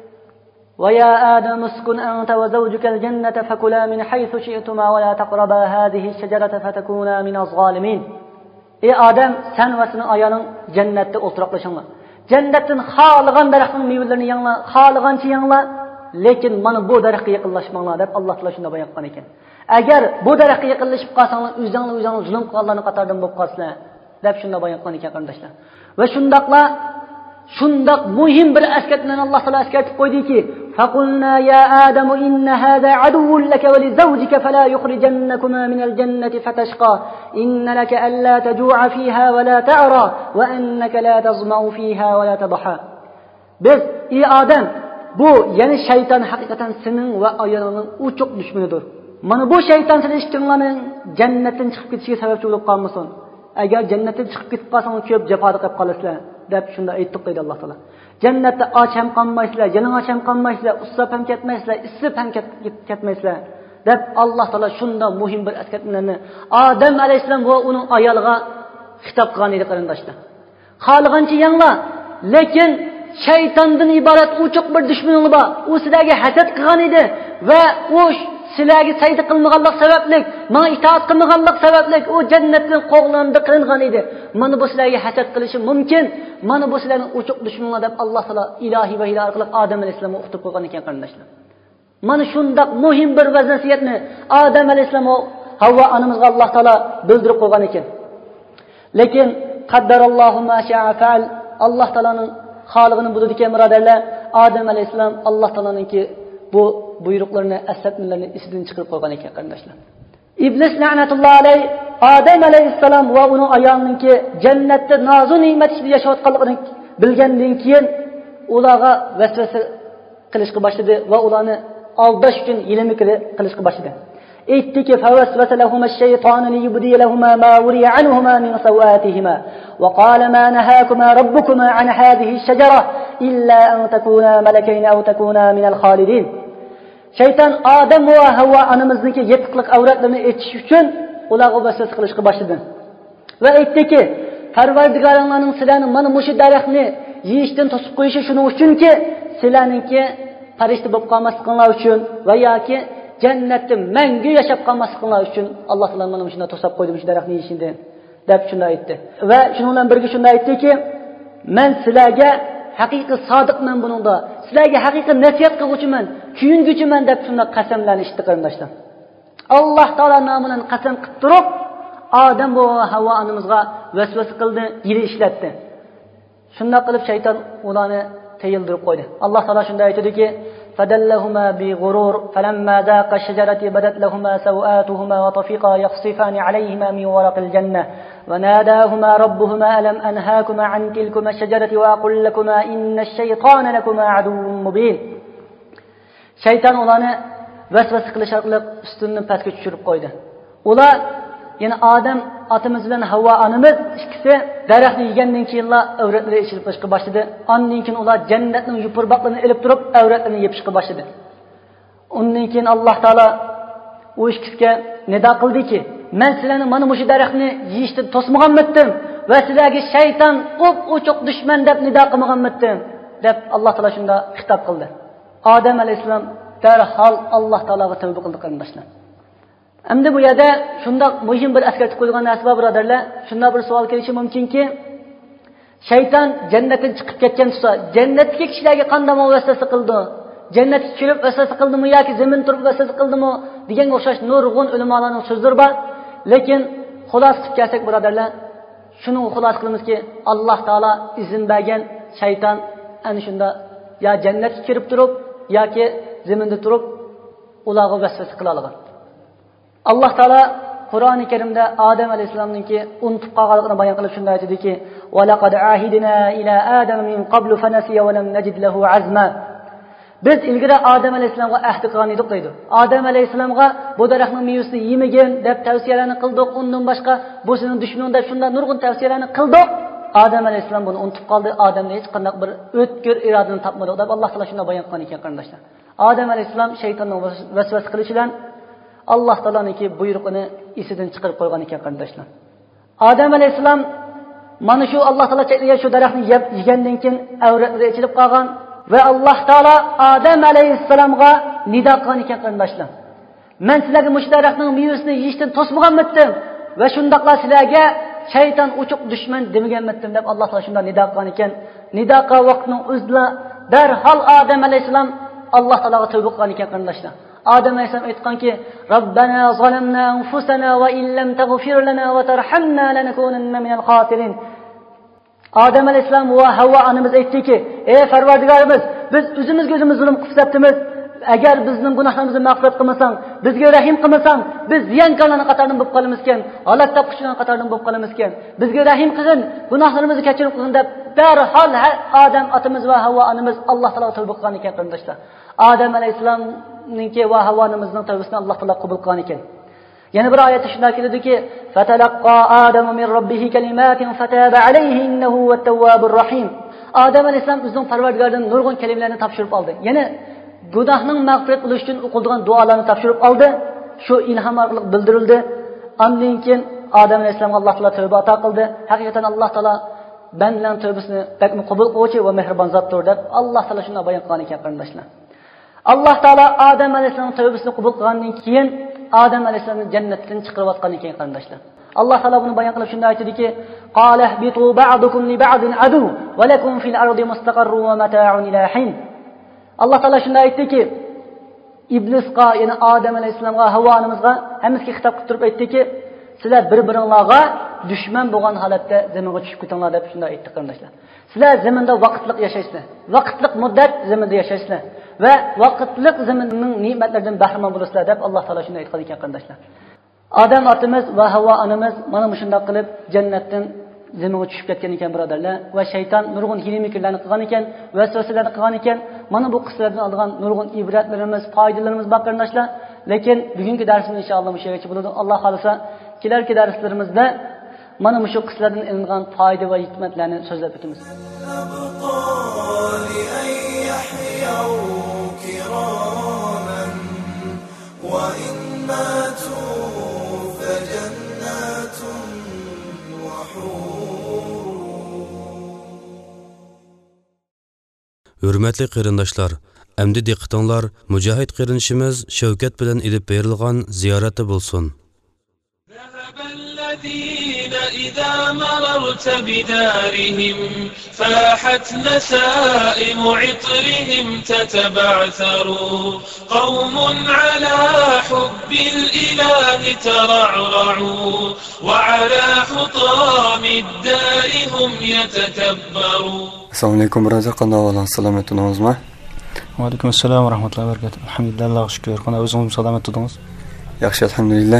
va ya Adam uskun anta va zawjukal jannata fakula min haythu shi'tuma va la taqraba hadhihi ash-shajarata fatakuna min az-zalimin. Ey Odam, sen va sening ayoling jannatda o'tiraqlashinglar. Jannatdan xohlagan daraxtning mevalarini yanglar, xohlagancha yanglar. Lekin mana bu daraxtga yaqinlashmanglar deb Alloh taolo shunday bayon qilgan ekan. Agar bu daraxtga yaqinlashib qolsanglar, o'zingizlarni zulm qilganlarning qatoridan bo'lib qolsanglar deb shunday bayon qilgan ekan qarindoshlar. Va shundoq muhim bir askatni Alloh taolo askatib qo'ydiki, faqulna ya adamu inna hada aduwwun laka wa li zawjika fala yukhrijannakuma min al-jannati fatashqa inna laka alla tajua fiha wa la ta'ra wa annaka la tazma'u fiha wa la tadha. Biz ey Odam, bu ya'ni shayton haqiqatan sening va ayolingning uchuq dushmanidir. Mana bu shayton seni ishtinglarning jannatdan chiqib ketishiga sababchi bo'lib qolmasin. agar jannatdan chiqib ketib qolsangiz ko'p jafoda qilib qolasizlar deb shunda aytdik deydi Alloh taolo. Jannatda och ham qolmaysizlar, yalang'och ham qolmaysizlar, ussab ham ketmaysizlar, issib ham ketmaysizlar deb Alloh taolo shunda muhim bir eskartmalarni Odam alayhissalom va uning ayoliga xitob qilgan edi qarindoshlar. Xohlagancha yanglar, lekin shaytondan iborat uchuq bir dushmaningiz bor. U sizlarga hasad qilgan edi va u sizlarga sayda qilmaganlik sababli, menga itoat qilmaganlik sababli u jannatdan qo'g'landi qilingan edi. Mana bu sizlarga hasad qilishi mumkin. Mana bu sizlarning uchuq dushmanlar deb Alloh taolo ilohiy vahiy orqali Odam alayhissalomga o'qitib qo'ygan ekan qarindoshlar. Mana shunday muhim bir vaziyatni Odam alayhissalom va Havvo onamizga Alloh taolo bildirib qo'ygan ekan. Lekin qaddarallohu ma sha'a fa'al. Alloh taoloning xoligini bo'ldi ekan birodarlar. Odam alayhissalom Alloh taoloninki bu buyruqlarni, aslatmalarni esidan chiqarib qo'ygan ekan qarindoshlar. Iblis la'natullohi alayh Odam alayhissalom va uning ayoliningki jannatda nozu ne'mat ichida yashayotganligini bilgandan keyin ularga vasvasa qilishga boshladi va ularni aldash uchun ilmli qilishga boshladi. Aytdiki: "Favasvasa lahumash-shaytonu liyubdi lahumā mā wuriya anhumā min sawātihimā wa qāla mā nahākumā rabbukumā an hādhihi ash-shajarah illā an takūnā malakayni aw takūnā minal khālidīn." Shayton Odam va Havvo onamizniki yetiqliq avratlarini etish uchun ularga vasvasa qilishga boshladi. Va aytdiki: "Parvardigoringlarning sizlarni mana mushu daraxtni yeyishdan to'sib qo'yishi shuning uchunki, sizlarningki farishta bo'lib qolmasliklaringiz uchun va yoki jannatda mangu yashab qolmasliklaringiz uchun Alloh taolo mana shunday to'sab qo'ydi shu daraxtni yeyishdan" deb shunday aytdi. Va shuning bilan birga shunday aytdiki: "Men sizlarga haqiqiy sodiqman buningda. Sizlarga haqiqiy nasihat qiluvchiman, kuyunguchiman" deb shunday qasamlanishdi qarindoshlar. Alloh taolo nomidan qasam qilib turib, Odam va Havvo onamizga vasvasa qildi, yili ishlatdi. Shunday qilib shayton ularni tayildirib qo'ydi. Alloh taolo shunday aytadiki: "Fadallahuma bi ghurur falamma zaqa ash-shajarati badat lahumā sawātuhumā wa tafiqā yakhsifāni 'alayhimā min waraqil jannah wa nādāhumā rabbuhumā alam anhākumā 'an tilkumā ash-shajarati wa aqul lakumā inna ash-shaytāna lakumā 'aduwwun mubīn." Shayton ularni vasvasa qilish orqali ustunni pastga tushirib qo'ydi. Ular yana Odam otamiz bilan Havvo onamiz ikkisi daraxtni yegandan keyinlar avratlari ichilib chiqishga boshladi. Ondan keyin ular jannatning yupurboqlarini ilib turib avratlarini yepishga boshladi. Undan keyin Alloh taolo u ikkisiga nido qildiki: "Men sizlarni mana shu daraxtni yeyishdan to'smaganmidim va sizlarga shayton uchuq dushman deb nido qilmaganmidim" deb Alloh taolo shunda xitob qildi. Odam alayhissalom darhol Alloh taologa tavba qildi qarindoshlar. Endi bu yerda shunday muhim bir eskartib qo'ygan narsa bor birodarlar. Shunday bir savol kelishi mumkinki, shayton jannatdan chiqib ketgan bo'lsa, jannatdagi kishilarga qanday vasvasa qildi? Jannatga kirib vasvasa qildimi yoki zamin turib vasvasa qildimi degan o'xshash nurg'un ulamolarning so'zlari bor. Lekin xulos qilib kelsak birodarlar, shuni xulos qilamizki, Alloh taolo izn bergan shayton ana shunda ya jannatga kirib turib yoki zaminda turib ularga vasvasa qila olgan. Alloh taolo Qur'oni Karimda Odam alayhissalomningki unutib qolganligini bayon qilib shunday aytadiki: "Va laqad ahidna ila Adama min qablu fanasiya va lam najid lahu azma." Biz ilgari Odam alayhissalomga ahd qilgan edik deydi. Odam alayhissalomga bu daraxtning mevasini yemagin deb tavsiyalarni qildik. Undan boshqa bu sening dushmaning deb shunday nurg'un tavsiyalarni qildik. Odam alayhissalom buni unutib qoldi. Odamda hech qanday bir o'tkir irodani topmadi deb Alloh taolo shunday bayon qilgan ekan qarindoshlar. Odam alayhissalom shaytonning vasvasa qilishidan Alloh taoloninki buyruqini esidan chiqarib qo'ygan ekan qarindoshlar. Odam alayhissalom mana shu Alloh taolo cheklagan shu daraxtni yeb yegandan keyin avratlari ichilib qolgan va Alloh taolo Odam alayhissalomga nido qilgan ekan qarindoshlar. Men sizlarga mush daraxtning mevasini yeyishdan to'smaganmidim va shundaqla sizlarga shayton uchuq dushman demaganmidim deb Alloh taolo shunday nido qilgan ekan. Nido qilgan vaqtning o'zida darhol Odam alayhissalom Alloh taologa tavba qilgan ekan qarindoshlar. Odam alayhissalom aytganki: "Robbana zalamna anfusana va illam taghfir lana va tarhamna lanakunanna minal khosirin." Odam alayhissalom va Havvo onamiz aytdiki: "Ey Parvardigorimiz, biz o'zimizga o'zimiz zulm qilibmiz. Agar bizning gunohlarimizni mag'firat qilmasang, bizga rahim qilmasang, biz ziyankorlarning qatoridan bo'lib qolamiz ekan, halok topquchilarning qatoridan bo'lib qolamiz ekan. Bizga rahim qilgin, gunohlarimizni kechirib qilgin" deb darhol Odam otamiz va Havvo onamiz Alloh taolo tavba qilgan ekan qarindoshlar. Odam alayhissalomning va Havvo onamizning tavbasini Alloh taolo qabul qilgan ekan. Yana bir oyatda shunday keladiki, "Fatalaqqa Adamu min robbihi kalimatin fataba alayhi innahu huvat-tawwabur rahim." Adam alayhisalom o'zining Parvardigoridan nurg'un kalimalarni topshirib oldi. Yana gunohning mag'firat bo'lishi uchun o'qiladigan duolarni topshirib oldi. Shu ilhom orqali bildirildi. Ondan keyin Adam alayhisalomga Alloh taolo tavba ato qildi. Haqiqatan Alloh taolo bandaning tavbasini bakmi qabul qiluvchi va mehribon zotdir deb Alloh taolo shuni bayon qilgan ekan qarindoshlar. Alloh taolo Adam alayhisalomning tavbasini qabul qilgandan keyin Adam alayhisalomni jannatdan chiqarib atgan ekan qarindoshlar. Alloh taolo buni bayon qilib shunday aytdiki, "Qala ihbitu ba'dukum li ba'din adu va lakum fil ardi mustaqarrun va mata'un ila hin." Alloh taolo shunday aytdiki, iblisga, ya'ni Adam alayhisalomga, Havvo onamizga hammasiga xitob qilib turib aytdiki, sizlar bir-biringizga dushman bo'lgan holatda zaminga tushib ketinglar deb shunday aytdi qarindoshlar. Sizlar zaminda vaqtliq yashaysizlar. Vaqtliq muddat zaminda yashaysizlar va vaqtliq zaminning ne'matlaridan bahramand bo'lasizlar deb Alloh taolo shunday aytgan ekan qarindoshlar. Adam otamiz va Havvo onamiz mana shunday qilib jannatdan zaminga tushib ketgan ekan birodarlar va shayton nurg'un hiyla-mikrlarni qilgan ekan, vasvasalarni qilgan ekan. Mana bu qissalardan olgan nurg'un ibratlarimiz, foydalarimiz bor qarindoshlar. Lekin bugungi darsimiz inshaalloh shu yergacha bo'ladi. Alloh xolasa kelarki darslarimizda mana shu qissalardan ilingan foyda va hikmatlarni so'zlab o'tamiz.
Hürmetli qarindoshlar, əmdi diqqətinglar mücahid qarindoshimiz Shavkat bilan ilib berilgan ziyarati bo'lsin.
الذين إذا مررت بدارهم فاحت نسائم عطرهم تتبعثر قوم على حب الإله ترعرعوا وعلى حطام الدار هم يتكبروا.
السلام عليكم برادر قناة والله سلامة تنوزما.
وعليكم السلام ورحمة الله وبركاته. الحمد لله الله شكر قناة وزغم سلامة تنوز.
Yaxshi alhamdulillah.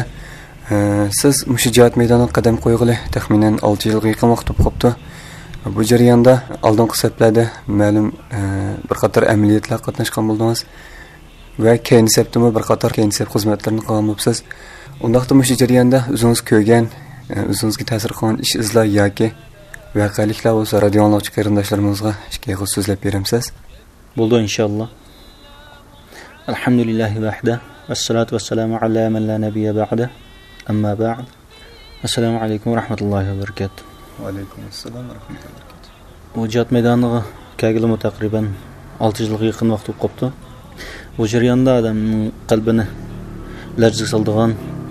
Siz mushu jihat maydoniga qadam qo'yg'ili taxminan 6 yilga yaqin vaqt o'tibdi. Bu jarayonda oldingi hisoblarda ma'lum bir qator amaliyotlar qatnashgan bo'ldingiz va keyin septimi bir qator keyin sep xizmatlarini qilgan bo'libsiz. Undaqda mushu jarayonda o'zingiz ko'rgan, o'zingizga ta'sir qilgan ish izlar yoki voqeliklar bo'lsa radio anglag'uchi qarindoshlarimizga ikki so'zlab beramsiz.
Bo'ldi inshaalloh. Alhamdulillahi vahda vassalatu vassalamu ala man la nabiyya ba'da. Amma ba'd. Assalomu alaykum va rahmatullohi va barakatuh.
Va alaykum assalom va rahmatullohi va barakatuh.
Bu jihat maydoniga kelgilimi taqriban 6 yilga yaqin vaqt o'tib qopti. Bu jarayonda odamning qalbini larzaga soladigan,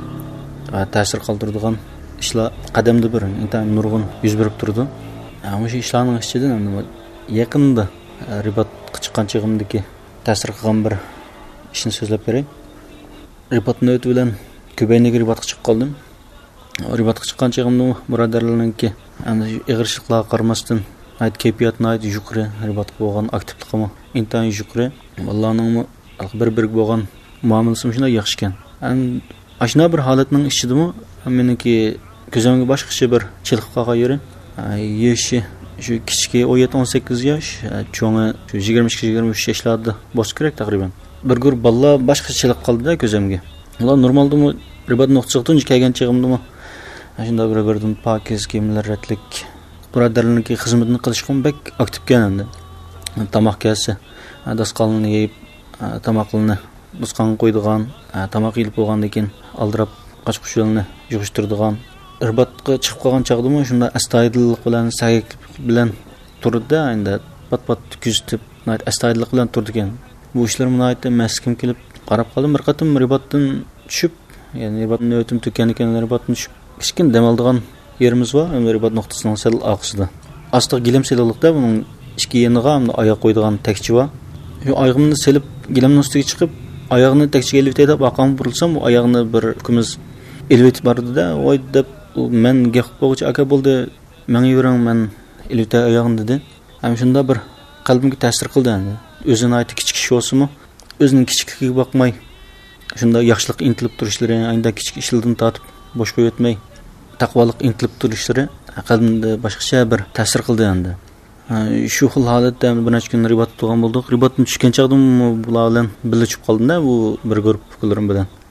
ta'sir qoldiradigan ishlar qadamda bir intayin nurg'un yuz berib turdi. Ammo shu ishlarning ichidan yaqinda ribatga chiqqan chig'imdagi ta'sir qilgan bir ishni so'zlab beray. Ribatni o'tib bilan Köbeynigi ribatga chiqib qoldim. Ribatga chiqqan chig'imda birodarlarningki, ana ig'irchiliklarga qaramasdan ayt kayfiyatni ayt yuqori ribatga bo'lgan aktivligimi intayin yuqori. Allohning bir bo'lgan muomalasi shunday yaxshi ekan. Ashna bir holatning ichidami meniki ko'zimga boshqacha bir chiliq qolgan yeri. Yoshi shu kichki 17-18 yosh, cho'ngi shu 22-23 yoshlarda bo'lishi kerak taqriban. Bir guruh balla boshqa chiliq qoldi-da ko'zimga. Ular normaldimi ribat nuqtasiga tunji kelgan chig'imdimi shunda bir-biridan pokiz kiyimlar ratlik birodarlarniki xizmatini qilishgan bek aktiv ekan. Tomoq kelsa dasqalni yeyib tomoqlarni busqan qo'ydigan, tomoq yeyib bo'lgandan keyin aldirab qochqich yo'lni yig'ishtirdigan. Ribatga chiqib qolgan chaqdimi shunda astoydillik bilan sagik bilan turdi-da, endi pat-pat kuzatib astoydillik bilan turdi ekan. Bu ishlar munoyatda maskim kelib qarab qoldim. Bir qatim ribatdan tushib, ya'ni ribatni o'tim to'kkan ekan, ribatdan tushib kichkin dam oladigan yerimiz bor, ribat nuqtasining sal oqsida. Astig gilamselikda buning ikki yeniga ham oyoq qo'ydigan takchi bor. Shu oyog'imni selib gilamning ustiga chiqib, oyog'ini takchiga ilib deb aqam burilsam, u oyog'ini bir kimiz ilib bordi-da, voy deb men gap bo'g'ich aka bo'ldi, menga yuring, men ilib oyog'ini dedi. Ham shunda bir qalbimga ta'sir qildi endi. O'zini aytdi kichik ish bo'lsa-mu, o'zining kichikligiga boqmay, shunda yaxshilik intilib turishlari, ayda kichik ishlardan tortib bosh qo'yib o'tmay, taqvolik intilib turishlari qalbimda boshqacha bir ta'sir qildi endi. Shu xil holatda bir necha kun ribat turgan bo'ldik. Ribatdan tushgan chaqdim bular bilan birga tushib qoldim-da, bu bir guruh fikrlarim bilan.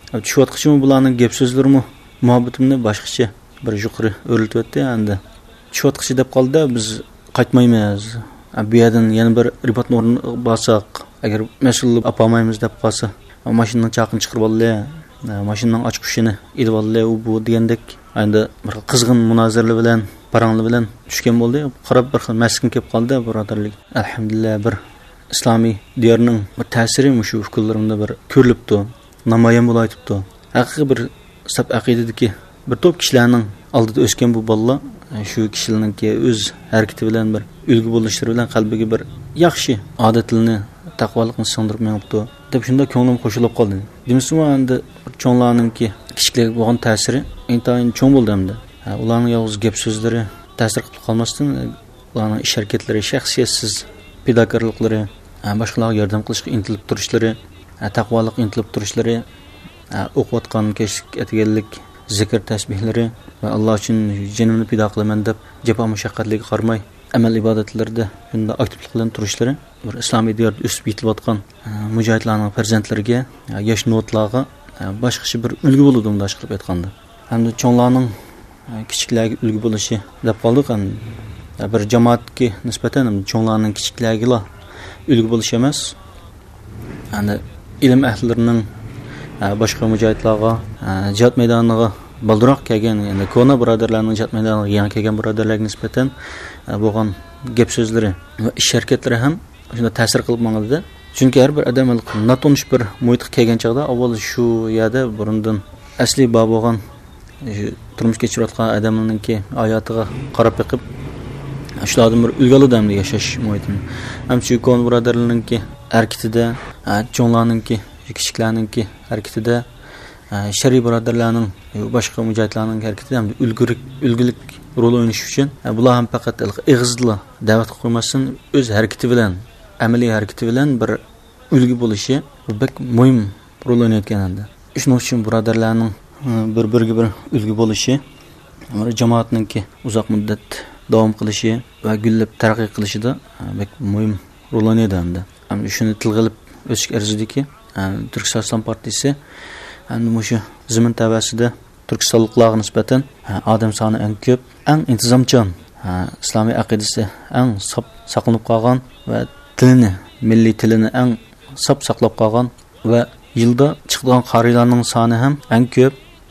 Tushayotqıchımı bularning gap so'zlarimi muhabbatimni boshqacha bir yuqori o'rlatib o'tdi endi. Tushayotqıchı deb qoldi, biz qaytmaymiz. Bu yerdan yana bir ribot o'rni bo'lsak, agar mas'ul olmaymiz deb qolsa, mashinaning chaqini chiqarib oldi, mashinaning ochqushini edib oldi, u bu degandek endi bir qizg'in munozaralar bilan, paranglar bilan tushgan bo'ldi. Qarab bir xil maskin kelib qoldi, birodarlik. Alhamdulillah bir islomiy diyorning bir ta'siri shu fikrlarimda bir ko'rilibdi, namoyon bo'laytibdi. Haqiqiy bir sab aqidadagi bir to'p kishilarning oldida o'sgan bu bolalar shu kishilarningki o'z harakati bilan bir ulgu bo'lishlari bilan qalbiga bir yaxshi odatlarni, taqvolikni singdirib mengibdi deb shunda ko'nglim qo'shilib qoldi. Demismi endi cho'nglarningki kichiklarga bo'lgan ta'siri intayin cho'ng bo'ldi hamda. Ularning yolg'iz gap so'zlari ta'sir qilib qolmasdan, ularning ish harakatlari, shaxsiyatsiz pidokorliklari, boshqalarga yordam qilishga intilib turishlari, taqvolik intilib turishlari, o'qiyotgan kechlik etganlik zikr tasbihlari va Alloh uchun jonimni pido qilaman deb jafo mushaqqatlarga qaramay amal ibodatlarda shunda aktivlik bilan turishlari bir islomiy diyorda o'sib yetilayotgan mujohidlarning farzandlariga, yosh notlarga boshqacha bir ulgu bo'ladi unda chiqib aytganda. Hamda cho'nglarning kichiklarga ulgu bo'lishi deb qoldik. Bir jamoatga nisbatan cho'nglarning kichiklarga ulgu bo'lish emas. Endi ilm ahlilarining boshqa mujohidlarga jihad maydoniga baldiroq kelgan, endi kona birodarlarning jihad maydoniga yangi kelgan birodarlarga nisbatan bo'lgan gap so'zlari va ish harakatlari ham shunda ta'sir qilib mangadi. Chunki har bir odam notonish bir muhitga kelgan chog'da avval shu yerda burundan asli bor bo'lgan turmush kechirayotgan odamlarningki hayotiga qarab yiqib shulardan bir ulg'aladi hamda yashash muhitini. Ham shu kona birodarlarningki harakatida, cho'nglarningki kichiklarningki harakatida, shariy birodarlarning boshqa mujohidlarning harakatida ham ulgulik rol o'ynash uchun bular ham faqat ig'izla da'vat qilmasdan o'z harakati bilan, amaliy harakati bilan bir ulgu bo'lishi bek muhim rol o'ynayotgan edi. Shuning uchun birodarlarning bir-biriga bir ulgu bo'lishi, jamoatningki uzoq muddat davom qilishi va gullab taraqqiy qilishida bek muhim rol o'ynaydi hamda. Shuni tilg'ilib o'tish arzidiki, Turkiston Islom partiyasi endi shu zamin tavasida Turkistonliklarga nisbatan odam soni eng ko'p, eng intizomchan, islomiy aqidasi eng saqlanib qolgan va tilini, milliy tilini eng saqlab qolgan va yilda chiqadigan qarilarning soni ham eng ko'p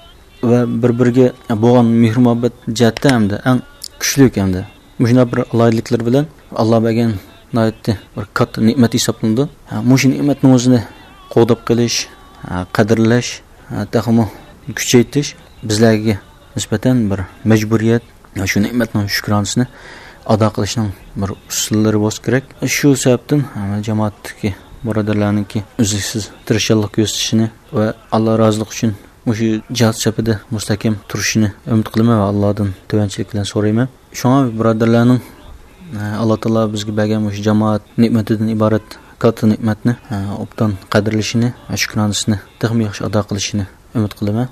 va bir-biriga bo'lgan mehr-muhabbat jihatda hamda eng kuchli hamda. Shunday bir alayliklar bilan Alloh bergan nihoyatda bir katta ne'mat hisoblanadi. Shu ne'matning o'zini qo'dab qilish, qadrlash, taxmo kuchaytirish bizlarga nisbatan bir majburiyat. Shu ne'matning shukronasini ado qilishning bir usullari bo'lsa kerak. Shu sababdan jamoatdagi birodarlarningki uzluksiz tirishchilik ko'rsatishini va Alloh roziligi uchun shu jihad safida mustahkam turishini umid qilaman va Allohdan tovanchilik bilan so'rayman. Shunga birodarlarning Alloh taolo bizga bergan shu jamoat ne'matidan iborat katta ne'matni obdan qadrlashini, shukronasini texmi yaxshi ado qilishini umid qilaman.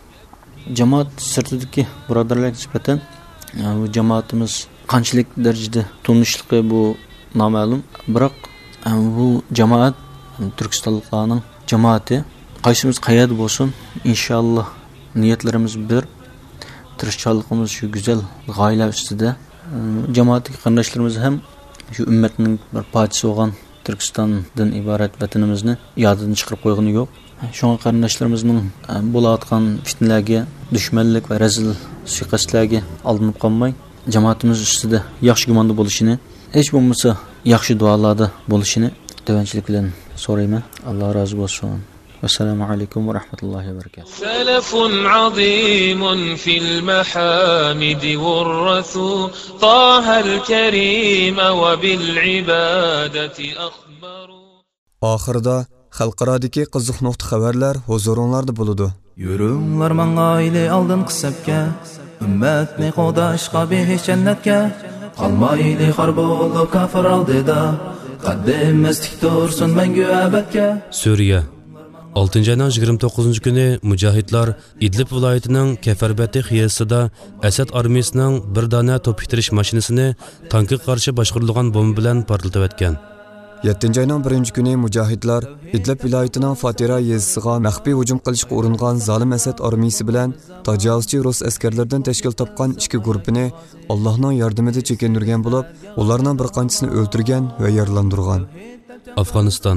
Jamoat sirtidagi birodarlarga nisbatan bu jamoatimiz qanchalik darajada tunishligi bu noma'lum, biroq bu jamoat Turkistonliklarning jamoati qaysimiz qayerda bo'lsin, inshaalloh niyatlarimiz bir, tirishchiligimiz shu go'zal g'oyalar ustida. Jamoatdagi qarindoshlarimiz ham shu ummatning bir parchasi bo'lgan Turkistondan iborat vatanimizni yodidan chiqarib qo'ygani yo'q. Shunga qarindoshlarimizning bo'layotgan fitnalarga, dushmanlik va razil suiqasdlarga aldanib qolmay, jamoatimiz ustida yaxshi gumonda bo'lishini, hech bo'lmasa yaxshi duolarda bo'lishini tovanchilik bilan so'rayman. Alloh rozi bo'lsin. Assalomu alaykum va rahmatullohi va barakatuh.
Salafun azimun fil mahamidi warrathu tahal karima wa bil ibadati akhbaru.
Oxirida xalqarodagi qiziq nuqta xabarlar huzuringlarda bo'ladi.
Yurunglar mang'ayli oldin qisabga, ummatni qodashqa behish jannatga, qolmayli xor bo'lib kafir oldida, qaddimiz tik tursin mangu abadga.
Suriya 6-ayning 29 kuni mujohidlar Idlib viloyatining Kafarbati qiyasida Asad armiyasining bir dona to'p bitirish mashinasini tankga qarshi boshqarilgan bomba bilan portlatib o'tgan.
7 ayning 1-kuni mujohidlar Idlib viloyatining Fatira yezisiga maxfiy hujum qilishga uringan zolim Asad armiyasi bilan tajovuzchi rus askarlaridan tashkil topgan ikki guruhini Allohning yordamida chekindirgan bo'lib, ularning bir qanchisini o'ldirgan va yaralandirgan.
Afg'oniston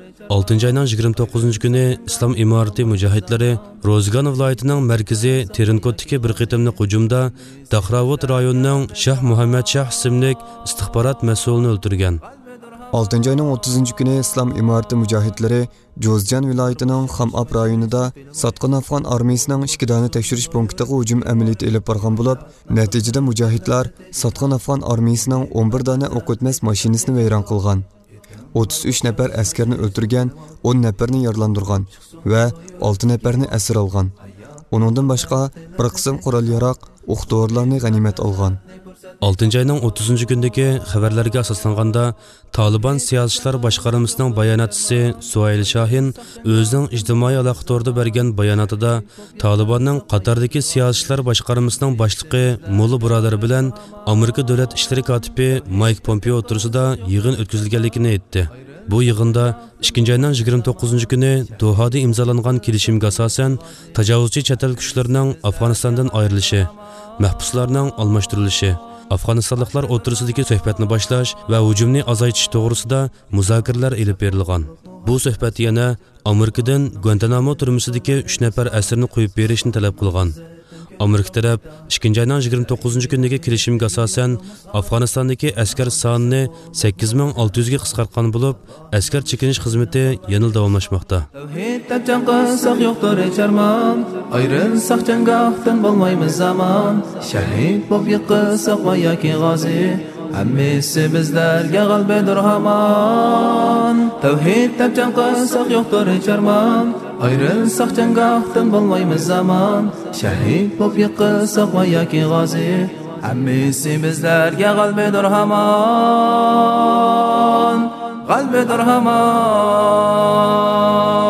6 ayning 29-kuni Islom imorati mujohidlari Rozgan viloyatining markazi Terenkottagi bir qitimli hujumda Daxravot rayonining Shah Muhammad Shah ismli istixborot mas'ulini o'ldirgan.
6 ayning 30-kuni Islom imorati mujohidlari Jozjan viloyatining Xamab rayonida Satqin Afg'on armiyasining 2 dona tekshirish punktiga hujum amaliyoti olib borgan bo'lib, natijada mujohidlar Satqin Afg'on armiyasining 11 dona o'q o'tmas mashinasini vayron qilgan. 33 nafar askarni o'ldirgan, 10 nafarni yaralandirgan va 6 nafarni asir olgan. Uningdan boshqa bir qism qurol-yarog, o'q-dorilarni g'animat olgan.
6 ayning 30-kundagi xabarlarga asoslanganda Taliban siyosatchilar boshqarmasining bayonotchisi Suayl Shahin o'zining ijtimoiy aloqatorida bergan bayonotida Talibanning Qatardagi siyosatchilar boshqarmasining boshlig'i Molla birodar bilan Amerika davlat ishlari kotibi Mike Pompeo o'rtasida yig'in o'tkazilganligini aytdi. Bu yig'inda 2 ayning 29-kuni Dohada imzolangan kelishimga asosan tajovuzchi chet el kuchlarining Afg'onistondan ayrilishi, mahbuslarning almashtirilishi, Afg'onistonliklar o'rtasidagi suhbatni boshlash va hujumni azaytish to'g'risida muzokaralar olib berilgan. Bu suhbat yana Amerikadan Guantanamo turmasidagi 3 nafar asirni qo'yib berishni talab qilgan. Amerika taraf 2 ayning 29-kuniga kelishimga asosan Afg'onistondagi askar sonini 8600 ga qisqartgan bo'lib, askar chekinish xizmati yana davomlashmoqda.
Tavhidda janqasak yo'qdir charmon, ayrilsak janggohdan bo'lmaymiz zamon. Shahid bo'lib yiqilsak va yoki g'ozi, hammasi bizlarga g'albadir hamon. Tavhidda janqasak yo'qdir charmon, ayrilsak janggohdan bo'lmaymiz zamon. Shahid bo'lib yiqilsak va yoki g'ozi, hammasi bizlarga g'albadir hamon. G'albadir hamon.